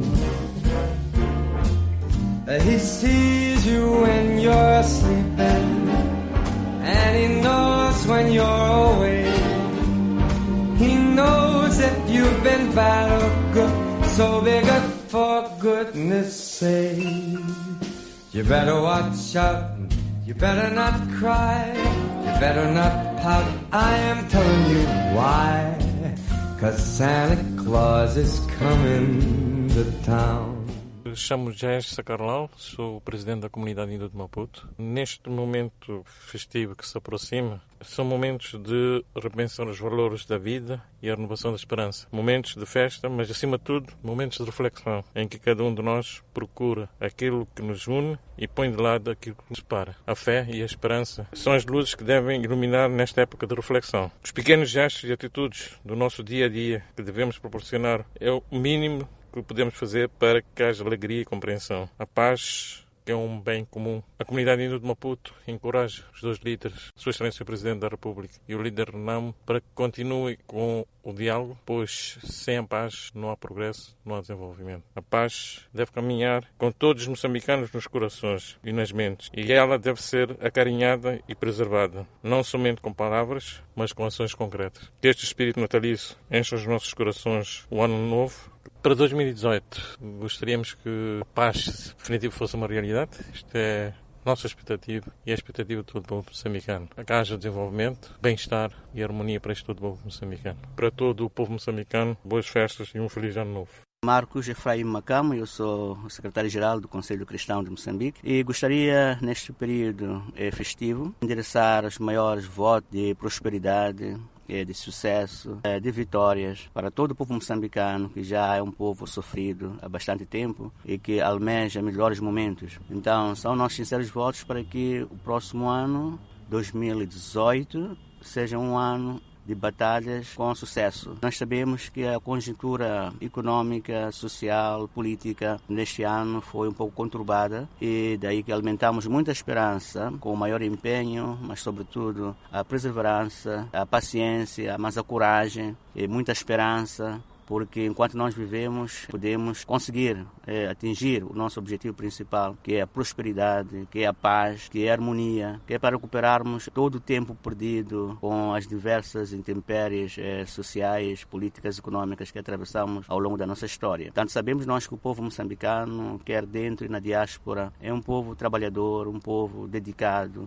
S22: He sees you when you're sleeping, and he knows when you're awake. He knows if you've been bad or good, so be good for goodness sake. You better watch out, you better not cry, you better not pout, I am telling you why. 'Cause Santa Claus is coming to town.
S23: Chamo-me Jair Sacarlau, sou o presidente da comunidade Hindu de Maputo. Neste momento festivo que se aproxima, são momentos de repensar os valores da vida e a renovação da esperança. Momentos de festa, mas acima de tudo, momentos de reflexão, em que cada um de nós procura aquilo que nos une e põe de lado aquilo que nos separa. A fé e a esperança são as luzes que devem iluminar nesta época de reflexão. Os pequenos gestos e atitudes do nosso dia a dia que devemos proporcionar é o mínimo que podemos fazer para que haja alegria e compreensão. A paz é um bem comum. A comunidade Hindu de Maputo encoraja os dois líderes, Sua Excelência o Presidente da República e o líder Renamo, para que continue com o diálogo, pois sem a paz não há progresso, não há desenvolvimento. A paz deve caminhar com todos os moçambicanos nos corações e nas mentes, e ela deve ser acarinhada e preservada, não somente com palavras, mas com ações concretas. Que este espírito natalício encha os nossos corações o ano novo. Para 2018, gostaríamos que a paz definitiva fosse uma realidade. Isto é a nossa expectativa e a expectativa de todo o povo moçambicano. Que haja desenvolvimento, bem-estar e harmonia para todo o povo moçambicano. Para todo o povo moçambicano, boas festas e um feliz ano novo.
S24: Marcos Efraim Macamo, eu sou o secretário-geral do Conselho Cristão de Moçambique e gostaria, neste período festivo, endereçar os maiores votos de prosperidade, de sucesso, de vitórias para todo o povo moçambicano, que já é um povo sofrido há bastante tempo e que almeja melhores momentos. Então, são nossos sinceros votos para que o próximo ano, 2018, seja um ano de batalhas com sucesso. Nós sabemos que a conjuntura econômica, social, política neste ano foi um pouco conturbada e daí que alimentamos muita esperança com o maior empenho, mas sobretudo a perseverança, a paciência, mas a coragem e muita esperança, porque enquanto nós vivemos, podemos conseguir atingir o nosso objetivo principal, que é a prosperidade, que é a paz, que é a harmonia, que é para recuperarmos todo o tempo perdido com as diversas intempéries sociais, políticas e econômicas que atravessamos ao longo da nossa história. Portanto, sabemos nós que o povo moçambicano, quer dentro e na diáspora, é um povo trabalhador, um povo dedicado,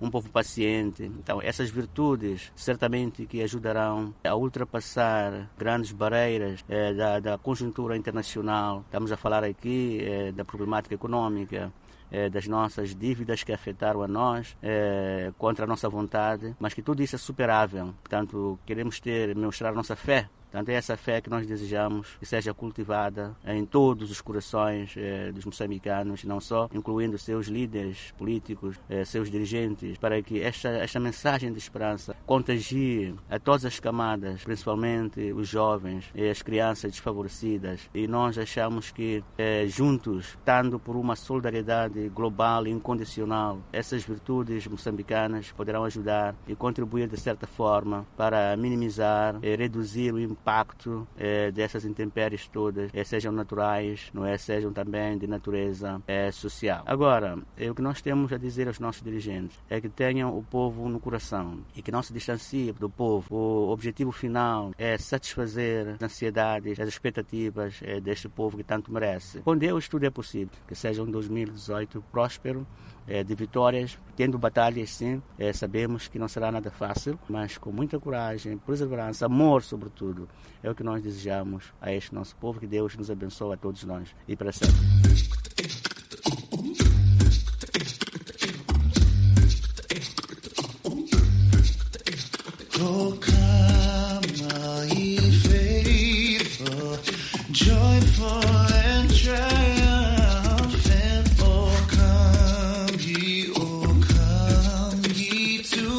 S24: um povo paciente. Então, essas virtudes certamente que ajudarão a ultrapassar grandes barreiras da conjuntura internacional. Estamos a falar aqui da problemática econômica, das nossas dívidas que afetaram a nós contra a nossa vontade, mas que tudo isso é superável. Portanto, queremos mostrar a nossa fé. Portanto, é essa fé que nós desejamos que seja cultivada em todos os corações dos moçambicanos, não só, incluindo seus líderes políticos, seus dirigentes, para que esta mensagem de esperança contagie a todas as camadas, principalmente os jovens e as crianças desfavorecidas. E nós achamos que, juntos, estando por uma solidariedade global e incondicional, essas virtudes moçambicanas poderão ajudar e contribuir, de certa forma, para minimizar e reduzir o impacto dessas intempéries todas, sejam naturais, não é? Sejam também de natureza social. Agora, o que nós temos a dizer aos nossos dirigentes é que tenham o povo no coração e que não se distanciem do povo. O objetivo final é satisfazer as ansiedades, as expectativas deste povo que tanto merece. Com Deus tudo é possível. Que seja um 2018 próspero, de vitórias, tendo batalhas sim, sabemos que não será nada fácil, mas com muita coragem, perseverança, amor sobretudo, é o que nós desejamos a este nosso povo. Que Deus nos abençoe a todos nós e para sempre.
S4: Oh, come, all ye faithful, joyful and triumphant. Oh, come ye to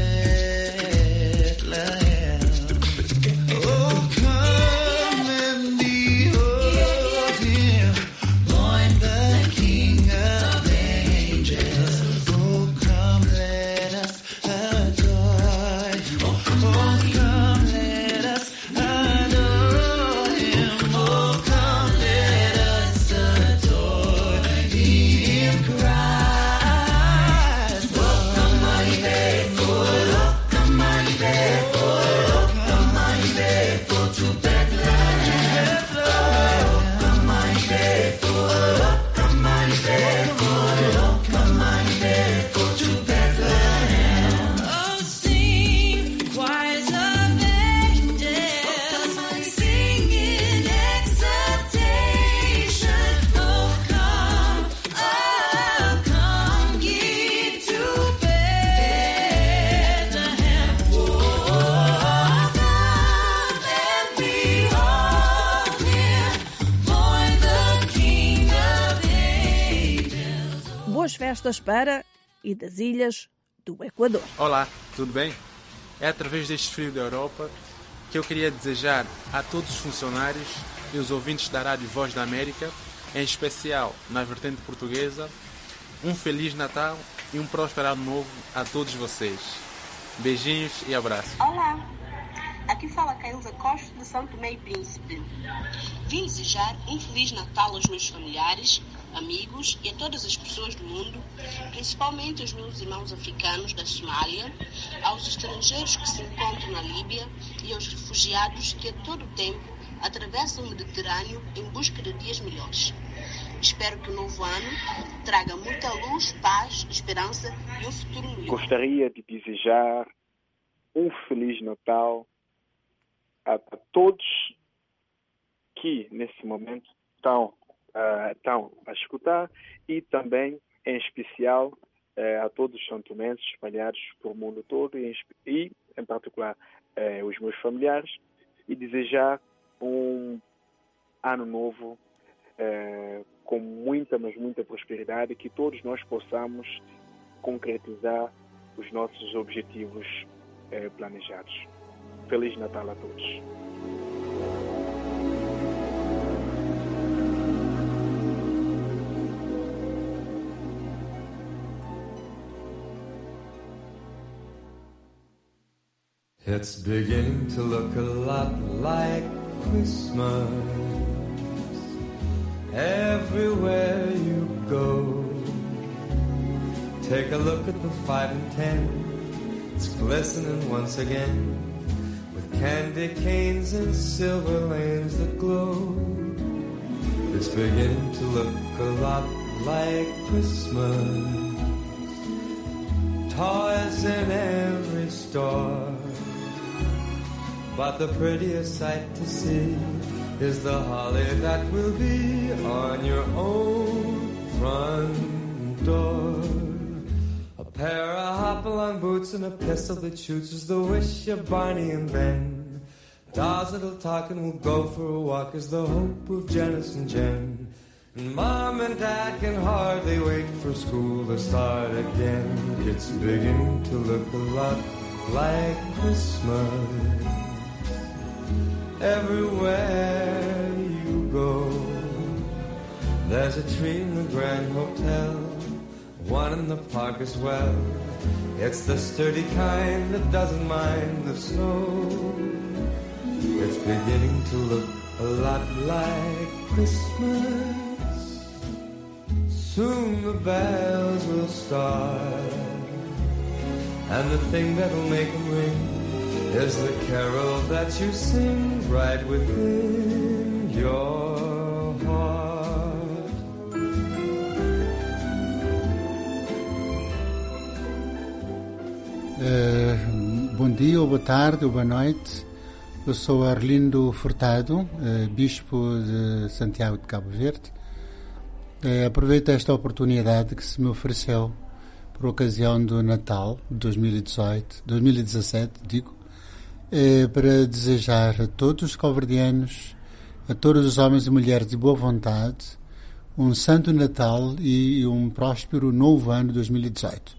S4: Bethlehem. Oh, come and behold him, born the King of angels. Oh, come, let us adore him. Oh, come, let us adore him. Oh, come, let us adore him, Christ. Oh, come on, faithful. Oh, come on, faithful. Oh, come on, faithful to Bethlehem. Oh, come on, faithful. Oh, come on, faithful. Oh, come on, faithful to Bethlehem.
S18: Oh, sing, choirs of angels, singing exultation. Oh, come ye to Bethlehem. Oh, come and behold him, born the King of angels.
S2: Boas festas para e das ilhas do Equador.
S8: Olá, tudo bem? É através deste frio da Europa que eu queria desejar a todos os funcionários e os ouvintes da Rádio Voz da América, em especial na vertente portuguesa, um Feliz Natal e um próspero ano novo a todos vocês. Beijinhos e abraços.
S9: Olá, aqui fala Cailza Costa de São Tomé e Príncipe. Vim desejar um Feliz Natal aos meus familiares, amigos e a todas as pessoas do mundo, principalmente aos meus irmãos africanos da Somália, aos estrangeiros que se encontram na Líbia e aos refugiados que a todo tempo atravessam o Mediterrâneo em busca de dias melhores. Espero que o novo ano traga muita luz, paz, esperança e um futuro melhor.
S10: Gostaria de desejar um Feliz Natal a todos que nesse momento estão a escutar e também, em especial, a todos os santomenses espalhados pelo mundo todo e em particular, os meus familiares, e desejar um ano novo com muita, mas muita prosperidade, que todos nós possamos concretizar os nossos objetivos planejados. Feliz Natal a todos.
S11: It's beginning to look a lot like Christmas everywhere you go. Take a look at the 5 and 10. It's glistening once again with candy canes and silver lanes that glow. It's beginning to look a lot like Christmas toys in every store. But the prettiest sight to see is the holly that will be on your own front door. A pair of hop-along boots and a pistol that shoots is the wish of Barney and Ben. Dolls that'll talk and will go for a walk is the hope of Janice and Jen. And Mom and Dad can hardly wait for school to start again. It's beginning to look a lot like Christmas everywhere you go. There's a tree in the Grand Hotel, one in the park as well. It's the sturdy kind that doesn't mind the snow. It's beginning to look a lot like Christmas. Soon the bells will start, and the thing that'll make them ring is the carol that you sing right within your heart.
S12: Bom dia, ou boa tarde, ou boa noite. Eu sou Arlindo Furtado, bispo de Santiago de Cabo Verde. Aproveito esta oportunidade que se me ofereceu por ocasião do Natal de 2017, para desejar a todos os cabo-verdianos, a todos os homens e mulheres de boa vontade, um santo Natal e um próspero novo ano 2018.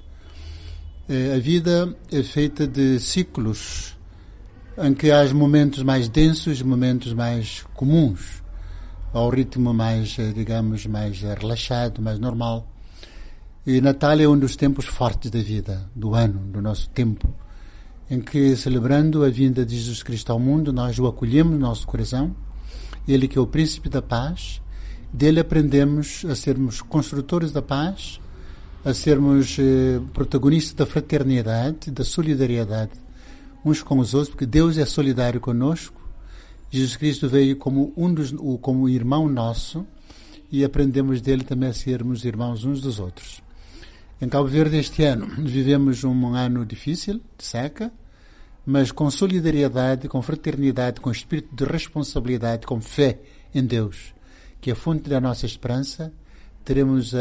S12: A vida é feita de ciclos em que há momentos mais densos e momentos mais comuns, ao ritmo mais, digamos, mais relaxado, mais normal. E Natal é um dos tempos fortes da vida, do ano, do nosso tempo, em que, celebrando a vinda de Jesus Cristo ao mundo, nós o acolhemos no nosso coração. Ele que é o príncipe da paz, dele aprendemos a sermos construtores da paz, a sermos protagonistas da fraternidade, da solidariedade uns com os outros, porque Deus é solidário conosco. Jesus Cristo veio como irmão nosso, e aprendemos dele também a sermos irmãos uns dos outros. Em Cabo Verde este ano vivemos um ano difícil, de seca, mas com solidariedade, com fraternidade, com espírito de responsabilidade, com fé em Deus, que é a fonte da nossa esperança, teremos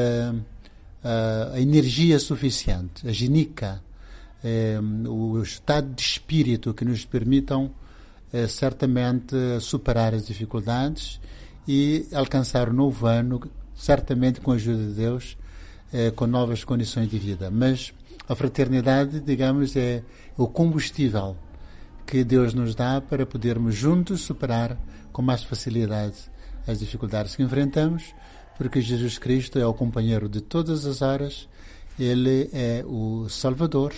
S12: a energia suficiente, a ginica, o estado de espírito que nos permitam certamente superar as dificuldades e alcançar o novo ano, certamente com a ajuda de Deus, com novas condições de vida. Mas a fraternidade, digamos, é o combustível que Deus nos dá para podermos juntos superar com mais facilidade as dificuldades que enfrentamos, porque Jesus Cristo é o companheiro de todas as horas, Ele é o Salvador,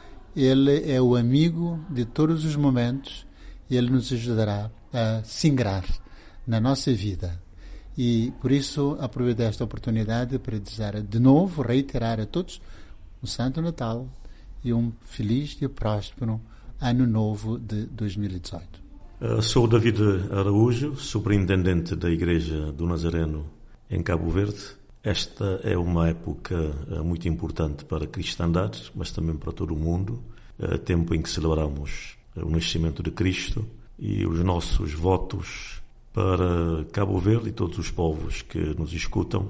S12: Ele é o amigo de todos os momentos, e Ele nos ajudará a singrar na nossa vida. E por isso aproveito esta oportunidade para desejar de novo, reiterar a todos um Santo Natal e um feliz e próspero Ano Novo de 2018.
S13: Sou David Araújo, superintendente da Igreja do Nazareno em Cabo Verde. Esta é uma época muito importante para a cristandade, mas também para todo o mundo. Tempo em que celebramos o nascimento de Cristo, e os nossos votos para Cabo Verde e todos os povos que nos escutam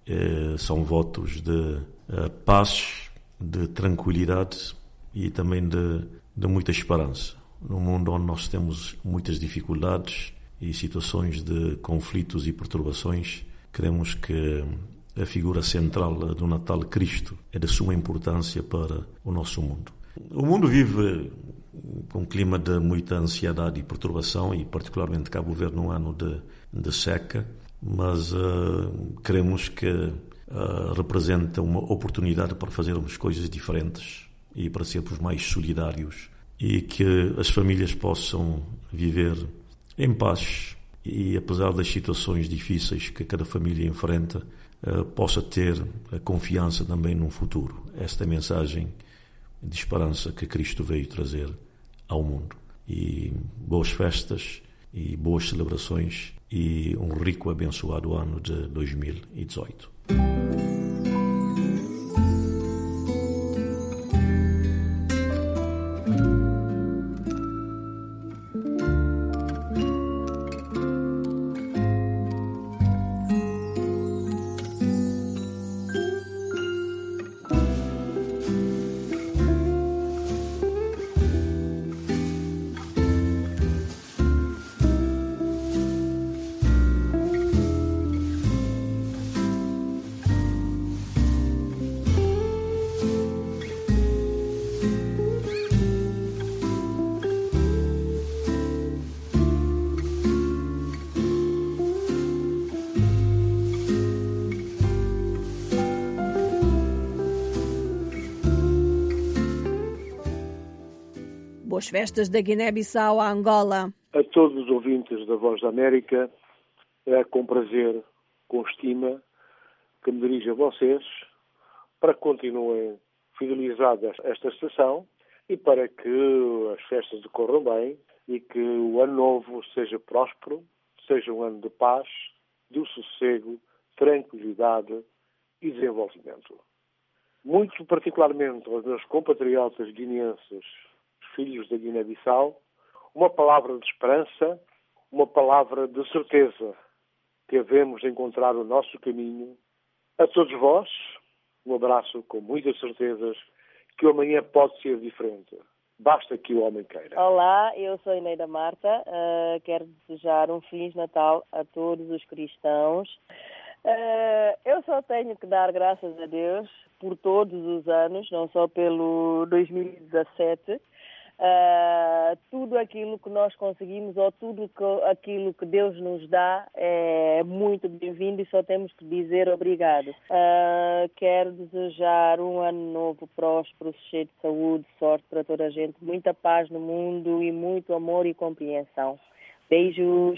S13: são votos de paz, de tranquilidade e também de muita esperança. Num mundo onde nós temos muitas dificuldades e situações de conflitos e perturbações, queremos que a figura central do Natal, Cristo, é de suma importância para o nosso mundo. O mundo vive com um clima de muita ansiedade e perturbação, e particularmente Cabo Verde num ano de seca, mas queremos que representa uma oportunidade para fazermos coisas diferentes e para sermos mais solidários, e que as famílias possam viver em paz e, apesar das situações difíceis que cada família enfrenta, possa ter a confiança também num futuro. Esta é a mensagem de esperança que Cristo veio trazer ao mundo. E boas festas e boas celebrações e um rico e abençoado ano de 2018.
S2: Boas festas da Guiné-Bissau a Angola.
S14: A todos os ouvintes da Voz da América, é com prazer, com estima, que me dirijo a vocês para que continuem fidelizados a esta estação e para que as festas decorram bem e que o ano novo seja próspero, seja um ano de paz, de sossego, tranquilidade e desenvolvimento. Muito particularmente aos meus compatriotas guineenses, filhos da Guiné-Bissau, uma palavra de esperança, uma palavra de certeza que havemos de encontrar o nosso caminho. A todos vós, um abraço com muitas certezas que o amanhã pode ser diferente. Basta que o homem queira.
S15: Olá, eu sou Ineida Marta. Quero desejar um Feliz Natal a todos os cristãos. Eu só tenho que dar graças a Deus por todos os anos, não só pelo 2017. Tudo aquilo que nós conseguimos ou tudo aquilo que Deus nos dá é muito bem-vindo e só temos que dizer obrigado. Quero desejar um ano novo próspero, cheio de saúde, sorte para toda a gente, muita paz no mundo e muito amor e compreensão. Beijos!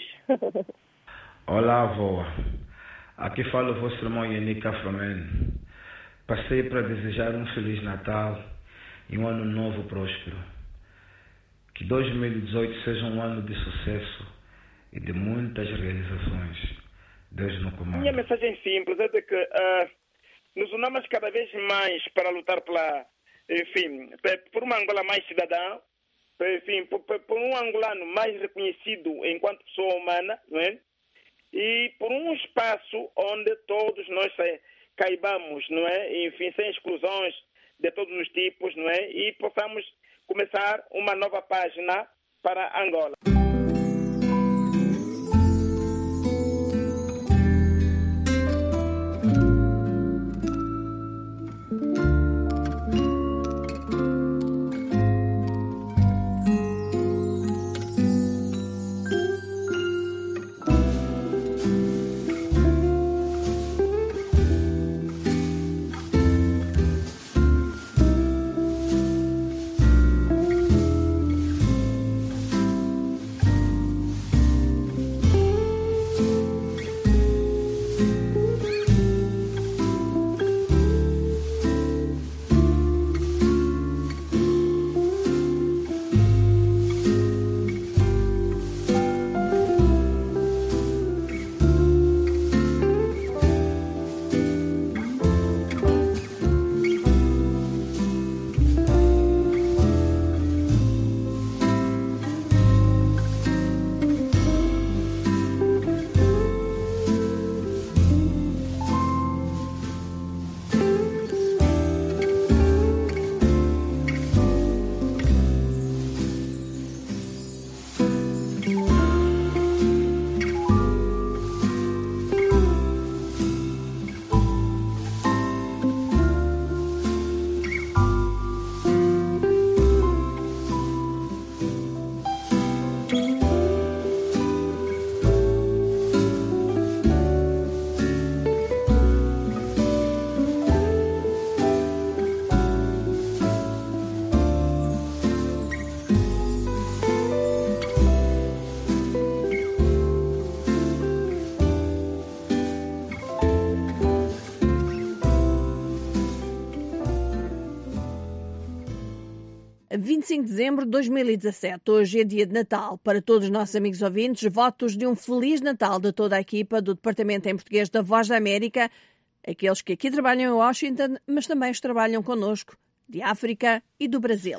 S16: Olá, avó. Aqui fala o vosso irmão Yannick Afroman. Passei para desejar um Feliz Natal e um ano novo próspero. Que 2018 seja um ano de sucesso e de muitas realizações. Deus no comando.
S17: Minha mensagem simples é de que nos unamos cada vez mais para lutar por uma Angola mais cidadã, por um angolano mais reconhecido enquanto pessoa humana, não é? E por um espaço onde todos nós caibamos, não é? Enfim, sem exclusões de todos os tipos, não é? E possamos começar uma nova página para Angola.
S2: A 25 de dezembro de 2017, hoje é dia de Natal. Para todos os nossos amigos ouvintes, votos de um Feliz Natal de toda a equipa do Departamento em Português da Voz da América, aqueles que aqui trabalham em Washington, mas também os trabalham connosco, de África e do Brasil.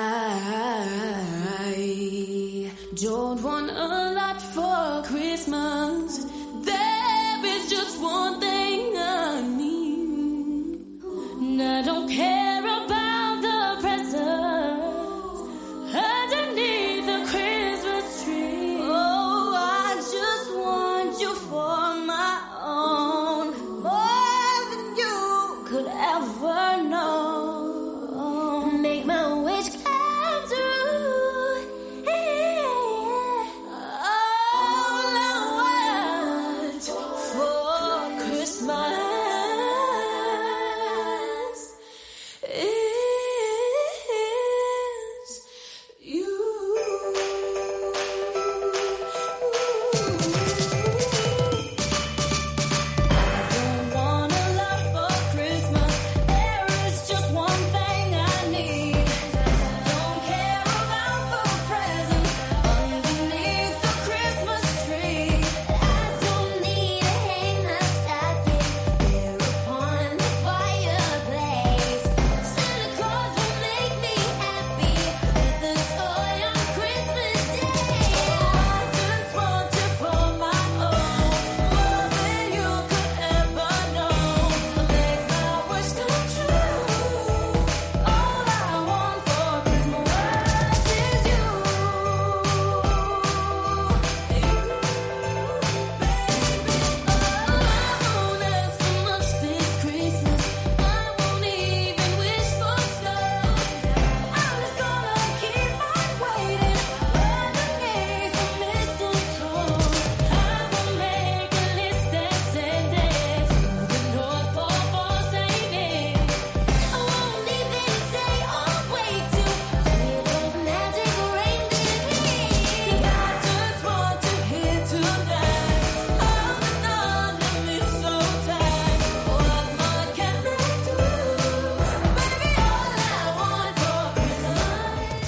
S18: I don't want a lot for Christmas. There is just one thing I need. And I don't care about the presents underneath the Christmas tree. Oh, I just want you for my own, more than you could ever know. Make my wish come true. All I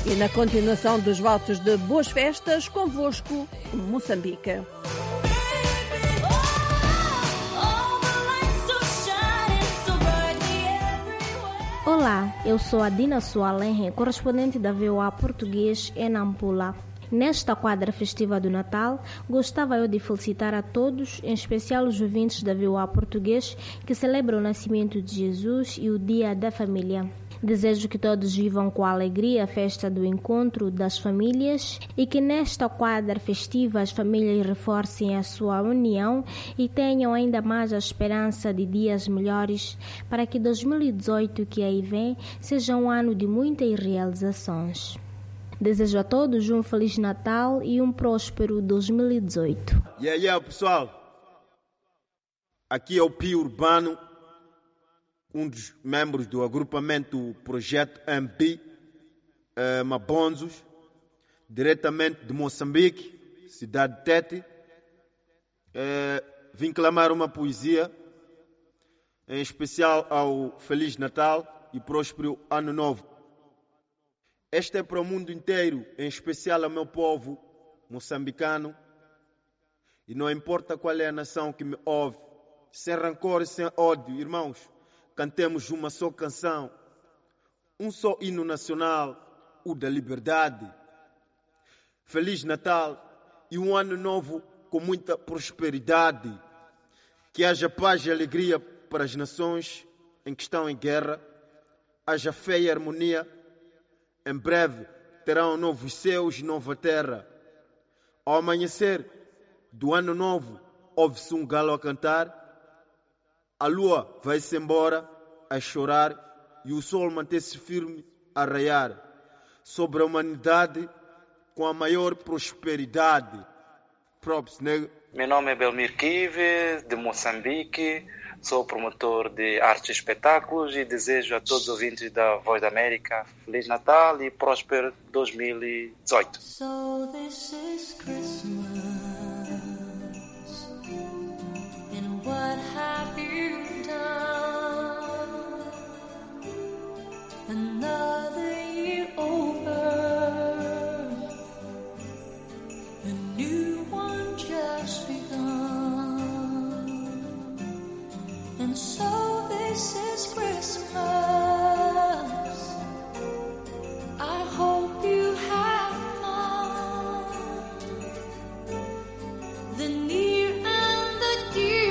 S2: E na continuação dos votos de boas festas, convosco, Moçambique.
S3: Olá, eu sou a Dina Soalenre, correspondente da VOA Português em Nampula. Nesta quadra festiva do Natal, gostava eu de felicitar a todos, em especial os ouvintes da VOA Português, que celebram o nascimento de Jesus e o Dia da Família. Desejo que todos vivam com alegria a festa do encontro das famílias e que nesta quadra festiva as famílias reforcem a sua união e tenham ainda mais a esperança de dias melhores para que 2018 que aí vem seja um ano de muitas realizações. Desejo a todos um Feliz Natal e um próspero 2018.
S19: E aí, pessoal, aqui é o Pio Urbano, um dos membros do agrupamento Projeto MP Mabonzos, diretamente de Moçambique, cidade de Tete. Vim clamar uma poesia, em especial ao Feliz Natal e próspero Ano Novo. Este é para o mundo inteiro, em especial ao meu povo moçambicano, e não importa qual é a nação que me ouve, sem rancor e sem ódio, irmãos. Cantemos uma só canção, um só hino nacional, o da liberdade. Feliz Natal e um ano novo com muita prosperidade. Que haja paz e alegria para as nações em que estão em guerra. Haja fé e harmonia. Em breve terão novos céus e nova terra. Ao amanhecer do ano novo, ouve-se um galo a cantar. A lua vai-se embora a chorar e o sol mantém-se firme a raiar sobre a humanidade com a maior prosperidade. Props, nego.
S20: Meu nome é Belmir Kive, de Moçambique. Sou promotor de artes e espetáculos e desejo a todos os ouvintes da Voz da América Feliz Natal e próspero 2018.
S18: So this is Christmas, and what have you done? Another year over, a new one just begun. And so this is Christmas. I hope you have fun. The near and the dear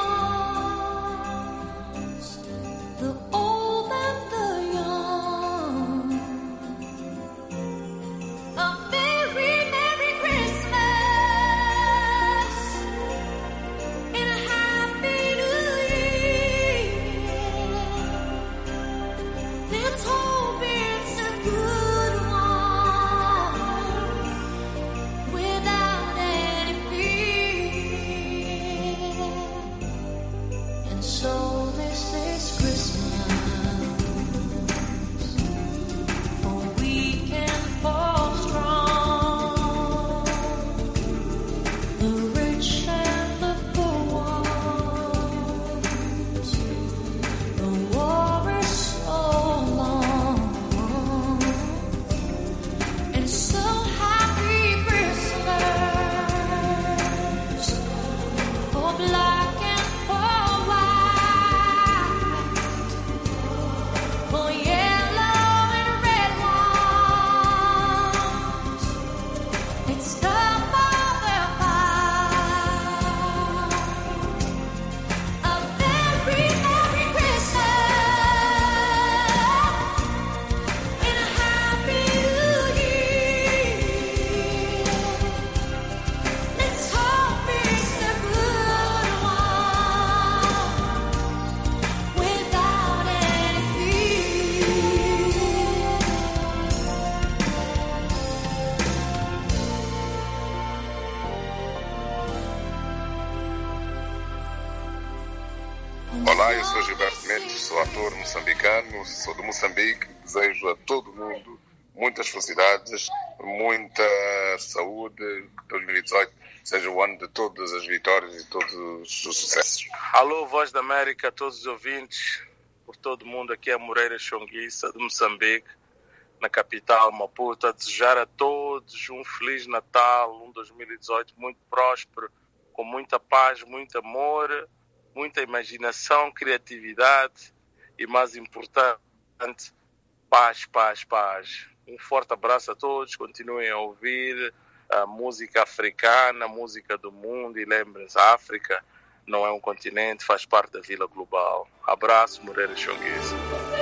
S18: ones, the old and the young. A very Merry Christmas and a Happy New Year. Let's hope it's a good one without any fear. And so this is Christmas, for we can fall strong, the rich and the poor ones. The war is so long, and so happy Christmas for black and for white, for yellow and red ones. It's time for their fight. A very Merry Christmas and a Happy New Year. Let's hope it's a good one without any fear.
S21: Olá, eu sou Gilberto Mendes, sou ator moçambicano, sou de Moçambique. Desejo a todo mundo muitas felicidades, muita saúde, que 2018 seja o ano de todas as vitórias e todos os sucessos.
S20: Alô, Voz da América, a todos os ouvintes, por todo mundo. Aqui é Moreira Chonguissa, de Moçambique.
S1: na capital Maputo, a desejar a todos um Feliz Natal, um 2018 muito próspero, com muita paz, muito amor, muita imaginação, criatividade e, mais importante, paz, paz, paz. Um forte abraço a todos, continuem a ouvir a música africana, a música do mundo, e lembrem-se, a África não é um continente, faz parte da Vila Global. Abraço, Moreira Xonguesa.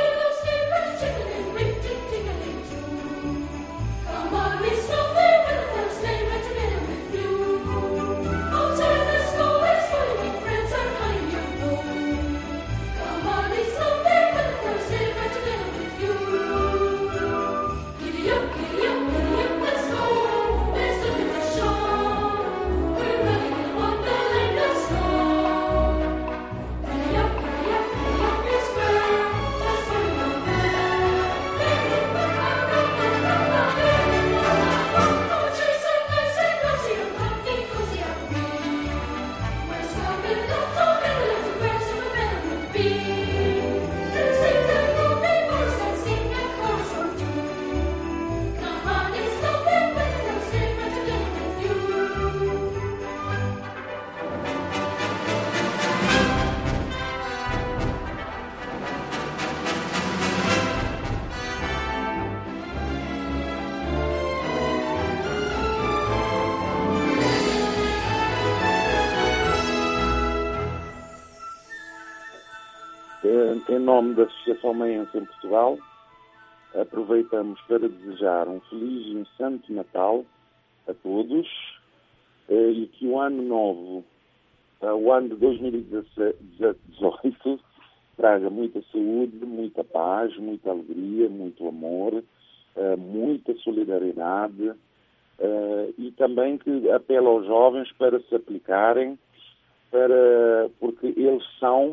S10: Em nome da Associação Meiense em Portugal, aproveitamos para desejar um feliz e um santo Natal a todos e que o ano novo, o ano de 2018, traga muita saúde, muita paz, muita alegria, muito amor, muita solidariedade e também que apela aos jovens para se aplicarem, porque eles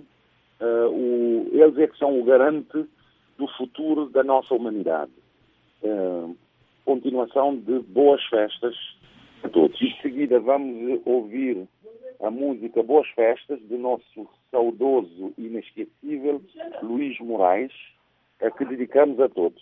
S10: é que são o garante do futuro da nossa humanidade. Continuação de boas festas a todos. E de seguida vamos ouvir a música Boas Festas do nosso saudoso e inesquecível Luís Moraes, a que dedicamos a todos.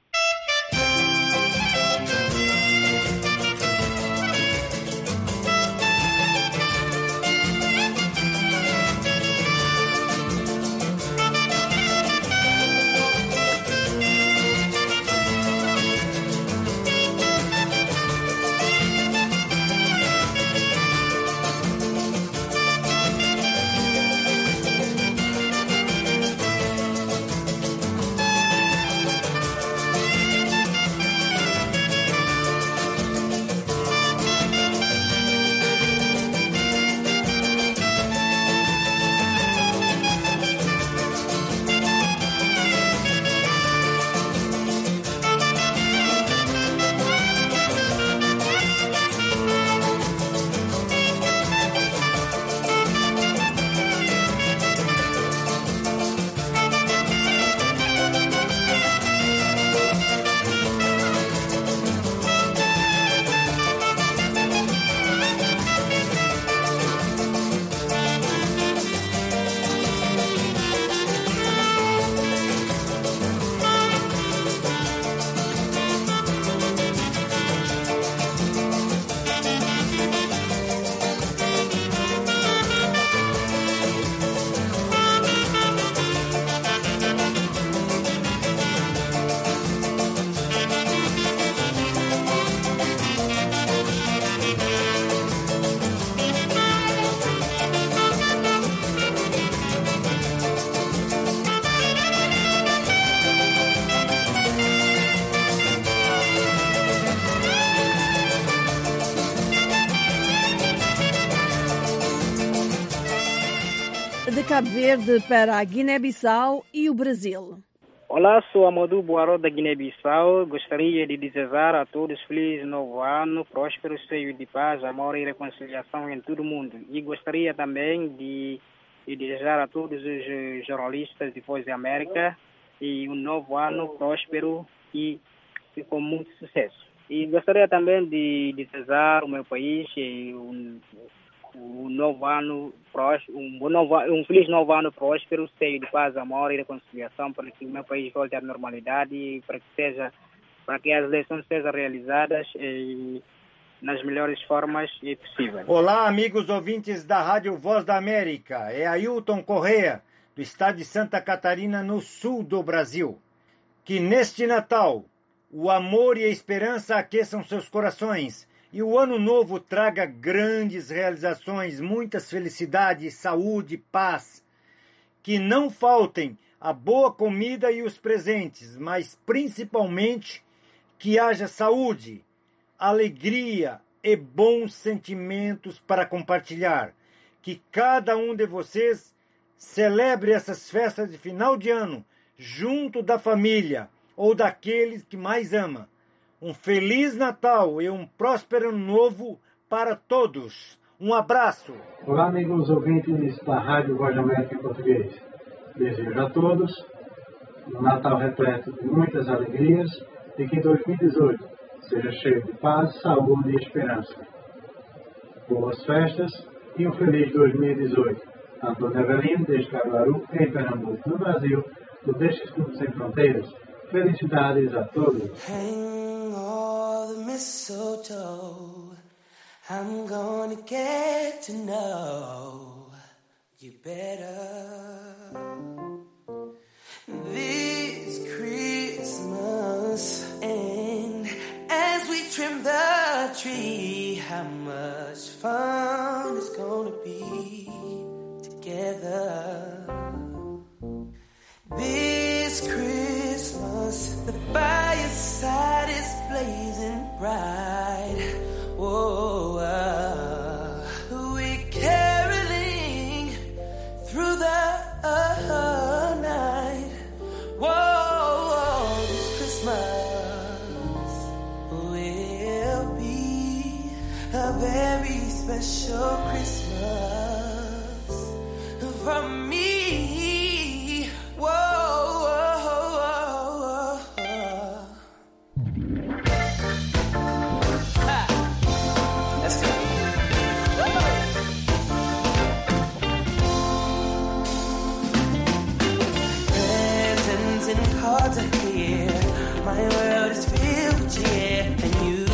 S2: De Cabo Verde para a Guiné-Bissau e o Brasil.
S5: Olá, sou Amadou Boaró da Guiné-Bissau. Gostaria de desejar a todos feliz novo ano, próspero, cheio de paz, amor e reconciliação em todo o mundo. E gostaria também de desejar a todos os jornalistas de Voz da América e um novo ano próspero e com muito sucesso. E gostaria também de desejar ao meu país um novo ano próspero, um feliz novo ano próspero, cheio de paz, amor e reconciliação, para que o meu país volte à normalidade e para que seja para que as eleições sejam realizadas nas melhores formas possíveis.
S6: Olá, amigos ouvintes da Rádio Voz da América. É Ailton Correia, do estado de Santa Catarina, no sul do Brasil. Que neste Natal o amor e a esperança aqueçam seus corações e o ano novo traga grandes realizações, muitas felicidades, saúde, paz. Que não faltem a boa comida e os presentes, mas principalmente que haja saúde, alegria e bons sentimentos para compartilhar. Que cada um de vocês celebre essas festas de final de ano junto da família ou daqueles que mais ama. Um Feliz Natal e um próspero Ano Novo para todos. Um abraço.
S7: Olá, amigos ouvintes da Rádio Voz da América em Português. Desejo a todos um Natal repleto de muitas alegrias e que 2018 seja cheio de paz, saúde e esperança. Boas festas e um feliz 2018. Antônio Avelino, desde Caruaru, em Pernambuco, no Brasil, do Deixa Tudo Sem Fronteiras. Felicidades a todos.
S4: Hang all the mistletoe. I'm gonna get to know you better this Christmas. And as we trim the tree, how much fun it's gonna be together. This Christmas, the fireside is blazing bright. Whoa, we're caroling through the night. Whoa, this Christmas will be a very special Christmas for me. Cards are here. My world is filled with cheer and you.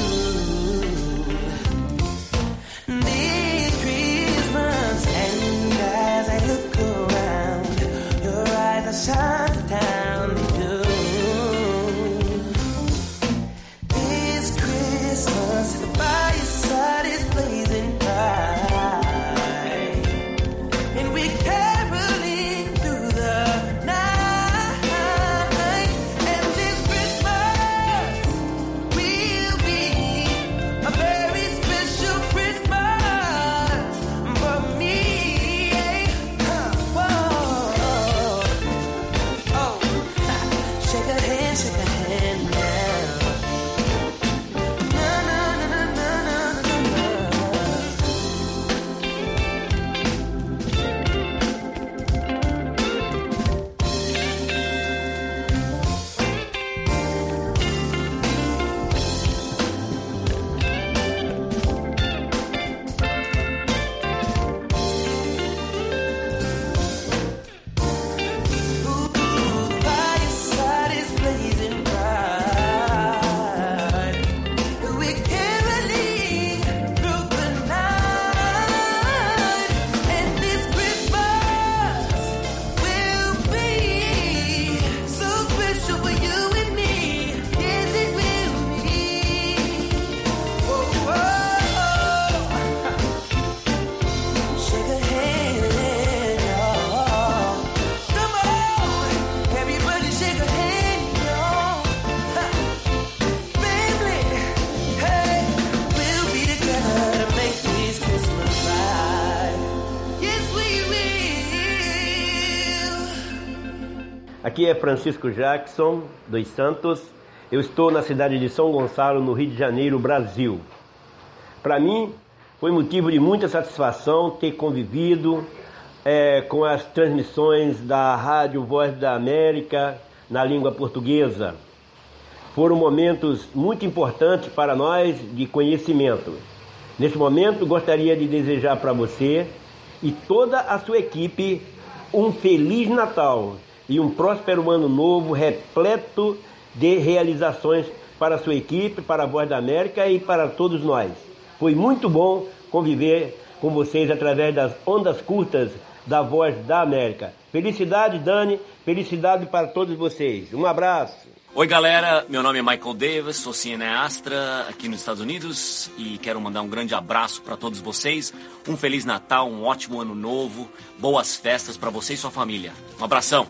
S4: This Christmas, and as I look around, your eyes are shining down the This Christmas, the fireside is blazing bright, and we're caroling through the night.
S22: Aqui é Francisco Jackson dos Santos. Eu estou na cidade de São Gonçalo, no Rio de Janeiro, Brasil. Para mim, foi motivo de muita satisfação ter convivido com as transmissões da Rádio Voz da América na língua portuguesa. Foram momentos muito importantes para nós de conhecimento. Neste momento, gostaria de desejar para você e toda a sua equipe um Feliz Natal e um próspero Ano Novo repleto de realizações para a sua equipe, para a Voz da América e para todos nós. Foi muito bom conviver com vocês através das ondas curtas da Voz da América. Felicidade, Dani, felicidade para todos vocês. Um abraço.
S8: Oi, galera, meu nome é Michael Davis, sou cineasta aqui nos Estados Unidos e quero mandar um grande abraço para todos vocês. Um Feliz Natal, um ótimo Ano Novo, boas festas para você e sua família. Um abração.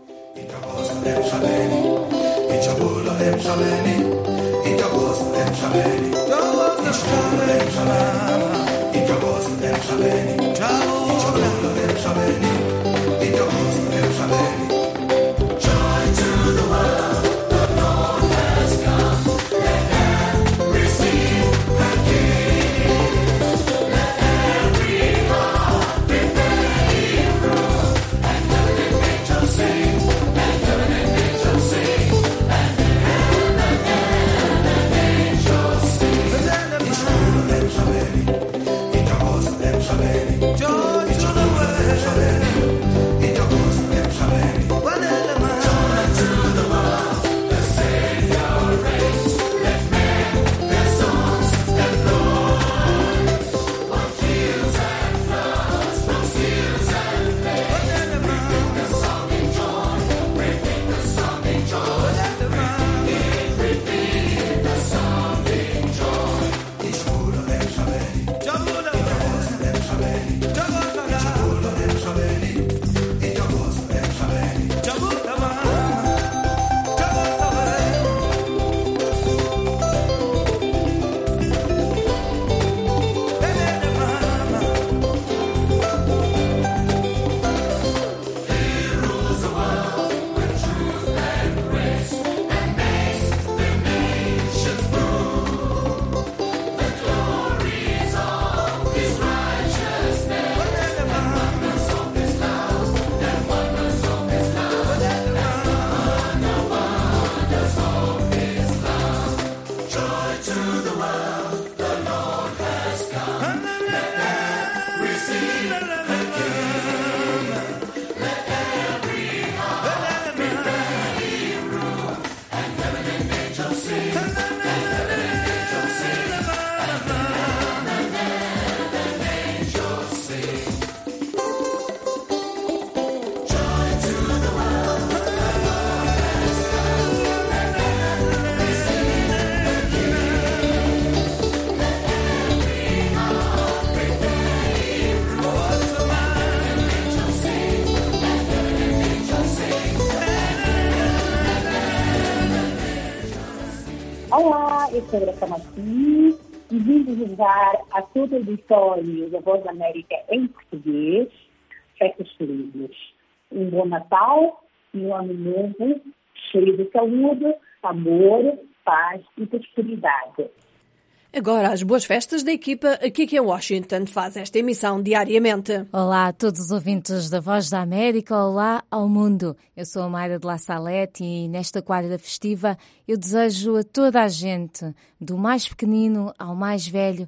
S9: Olá, eu sou a Graça Martins e vim desejar a todo o auditório da Voz da América em português festas felizes. Um bom Natal e um ano novo cheio de saúde, amor, paz e prosperidade.
S2: Agora, as boas festas da equipa aqui que em Washington faz esta emissão diariamente.
S23: Olá a todos os ouvintes da Voz da América, olá ao mundo. Eu sou a Mayra de La Salette e nesta quadra festiva eu desejo a toda a gente, do mais pequenino ao mais velho,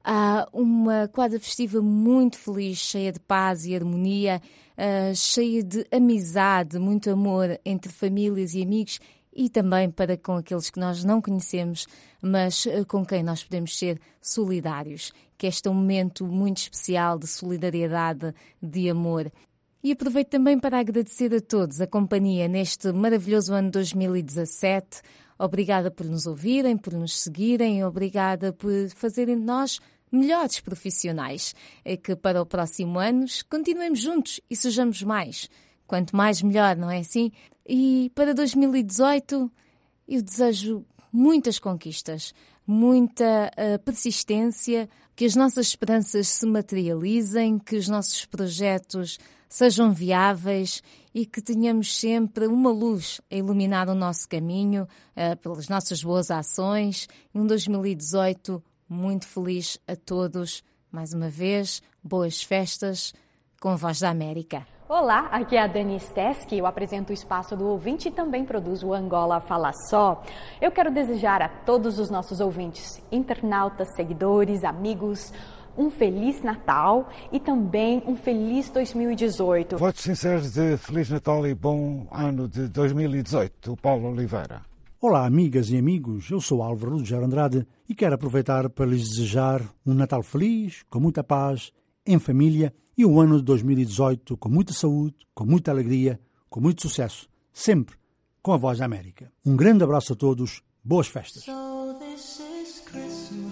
S23: uma quadra festiva muito feliz, cheia de paz e harmonia, cheia de amizade, muito amor entre famílias e amigos e também para com aqueles que nós não conhecemos, mas com quem nós podemos ser solidários, que este é um momento muito especial de solidariedade, de amor. E aproveito também para agradecer a todos a companhia neste maravilhoso ano 2017. Obrigada por nos ouvirem, por nos seguirem, obrigada por fazerem de nós melhores profissionais. É que para o próximo ano continuemos juntos e sejamos mais. Quanto mais melhor, não é assim? E para 2018 eu desejo muitas conquistas, muita persistência, que as nossas esperanças se materializem, que os nossos projetos sejam viáveis e que tenhamos sempre uma luz a iluminar o nosso caminho pelas nossas boas ações. Um 2018 muito feliz a todos. Mais uma vez, boas festas com a Voz da América.
S24: Olá, aqui é a Dani Steski, eu apresento o Espaço do Ouvinte e também produzo o Angola Fala Só. Eu quero desejar a todos os nossos ouvintes, internautas, seguidores, amigos, um Feliz Natal e também um Feliz 2018.
S25: Votos sinceros de Feliz Natal e bom ano de 2018, o Paulo Oliveira.
S11: Olá, amigas e amigos, eu sou Álvaro Rogério Andrade e quero aproveitar para lhes desejar um Natal feliz, com muita paz, em família e um ano de 2018 com muita saúde, com muita alegria, com muito sucesso, sempre com a Voz da América. Um grande abraço a todos, boas festas.
S18: So this is Christmas,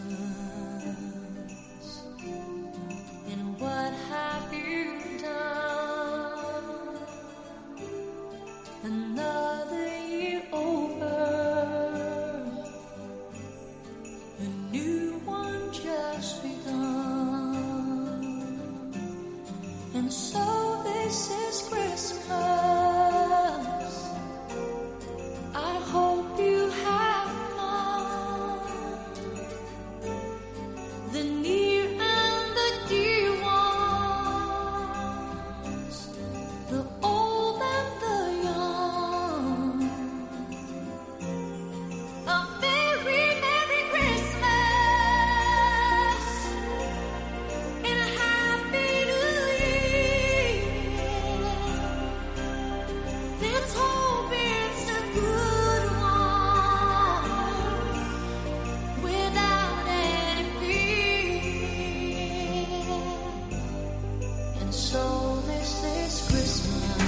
S18: and what have you done? Another year over, a new one just begun, and so this is Christmas. I hope you have fun. The near and the dear ones, the old and the young. A very Merry Christmas and a Happy New Year. Let's hope it's a good one without any fear. And so this is Christmas,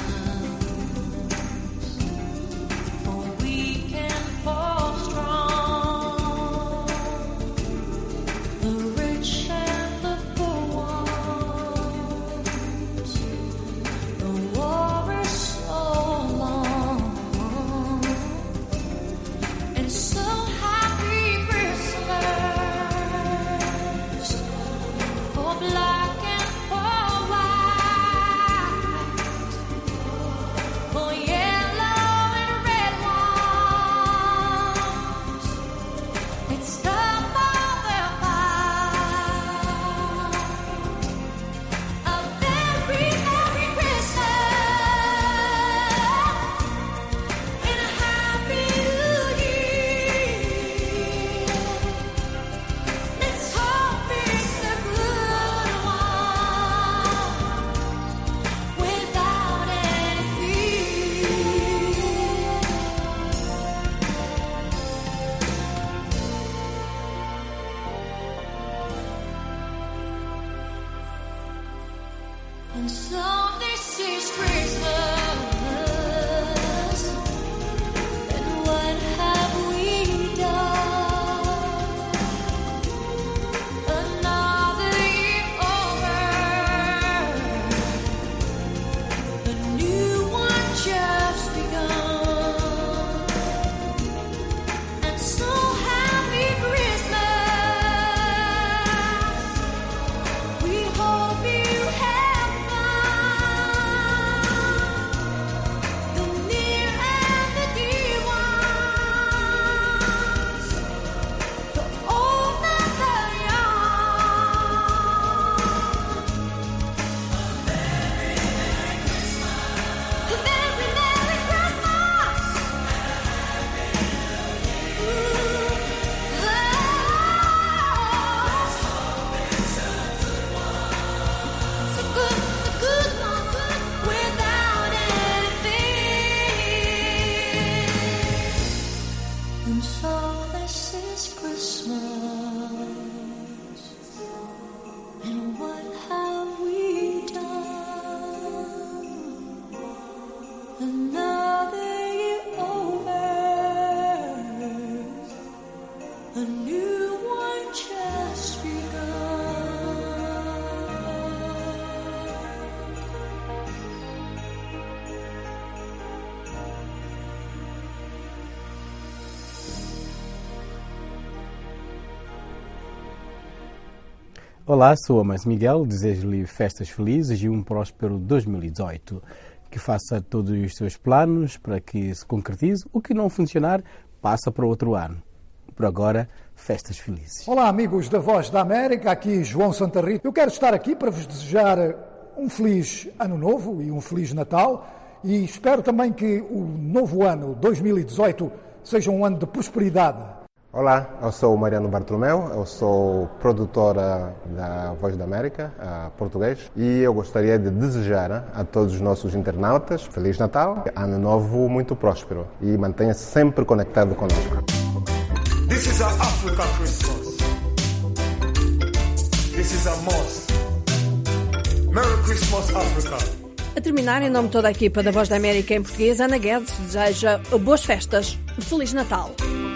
S18: for weak and for strong, the rich and the poor ones. The war is so long, and so happy Christmas for black and for white, for yellow and red ones. It's time for their fight. A very Merry Christmas and a Happy New Year. Let's hope it's a good one without any fear. And so this is Christmas, and what have we done? Another year over, a new one just begun, and so happy Christmas. We hope you have fun. The near and the dear ones, the old and the young. A very Merry Christmas. A very Merry Christmas. It's a good one without any fear. And so this is Christmas, and what have we done? Another year over, a new one just begun.
S12: Olá, sou a Mãe Miguel, desejo-lhe festas felizes e um próspero 2018. Que faça todos os seus planos para que se concretize. O que não funcionar, passa para outro ano. Por agora, festas felizes.
S13: Olá, amigos da Voz da América, aqui João Santa Rita. Eu quero estar aqui para vos desejar um feliz Ano Novo e um feliz Natal, e espero também que o novo ano 2018 seja um ano de prosperidade.
S14: Olá, eu sou o Mariano Bartolomeu, eu sou produtora da Voz da América, português, e eu gostaria de desejar a todos os nossos internautas Feliz Natal, Ano Novo muito próspero e mantenha-se sempre conectado conosco.
S4: This is a Africa Christmas. This is a must. Merry Christmas, Africa.
S2: A terminar, em nome de toda a equipa da Voz da América em português, Ana Guedes deseja boas festas, Feliz Natal.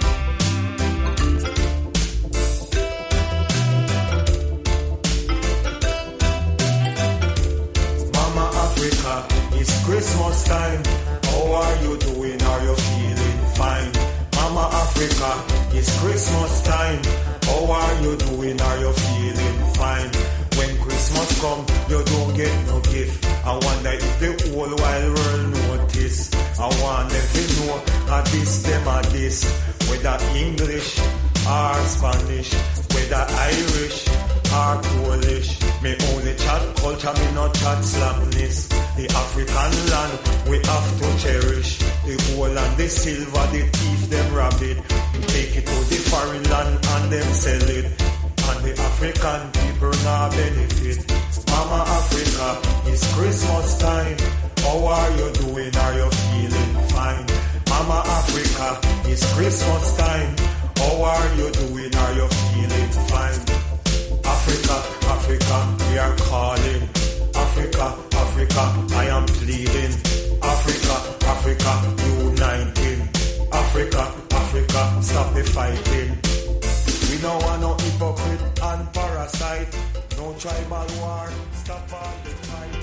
S4: It's Christmas time. How are you doing? Are you feeling fine? Mama Africa, it's Christmas time. How are you doing? Are you feeling fine? When Christmas come, you don't get no gift. I wonder if the whole wide world notice. I want them to know this, whether English or Spanish, whether Irish or Polish. Me only chat culture, me not chat slackness. The African land we have to cherish. The gold and the silver, the thief them rob it. Take it to the foreign land and them sell it. And the African people now benefit. Mama Africa, it's Christmas time. How are you doing? Are you feeling fine? Mama Africa, it's Christmas time. How are you doing? Are you feeling fine? Africa, Africa, we are calling. Africa, Africa, I am pleading. Africa, Africa, uniting. Africa, Africa, stop the fighting. We don't want no hypocrite and parasite. No tribal war, stop all the fight.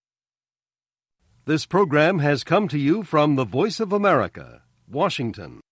S15: This program has come to you from the Voice of America, Washington.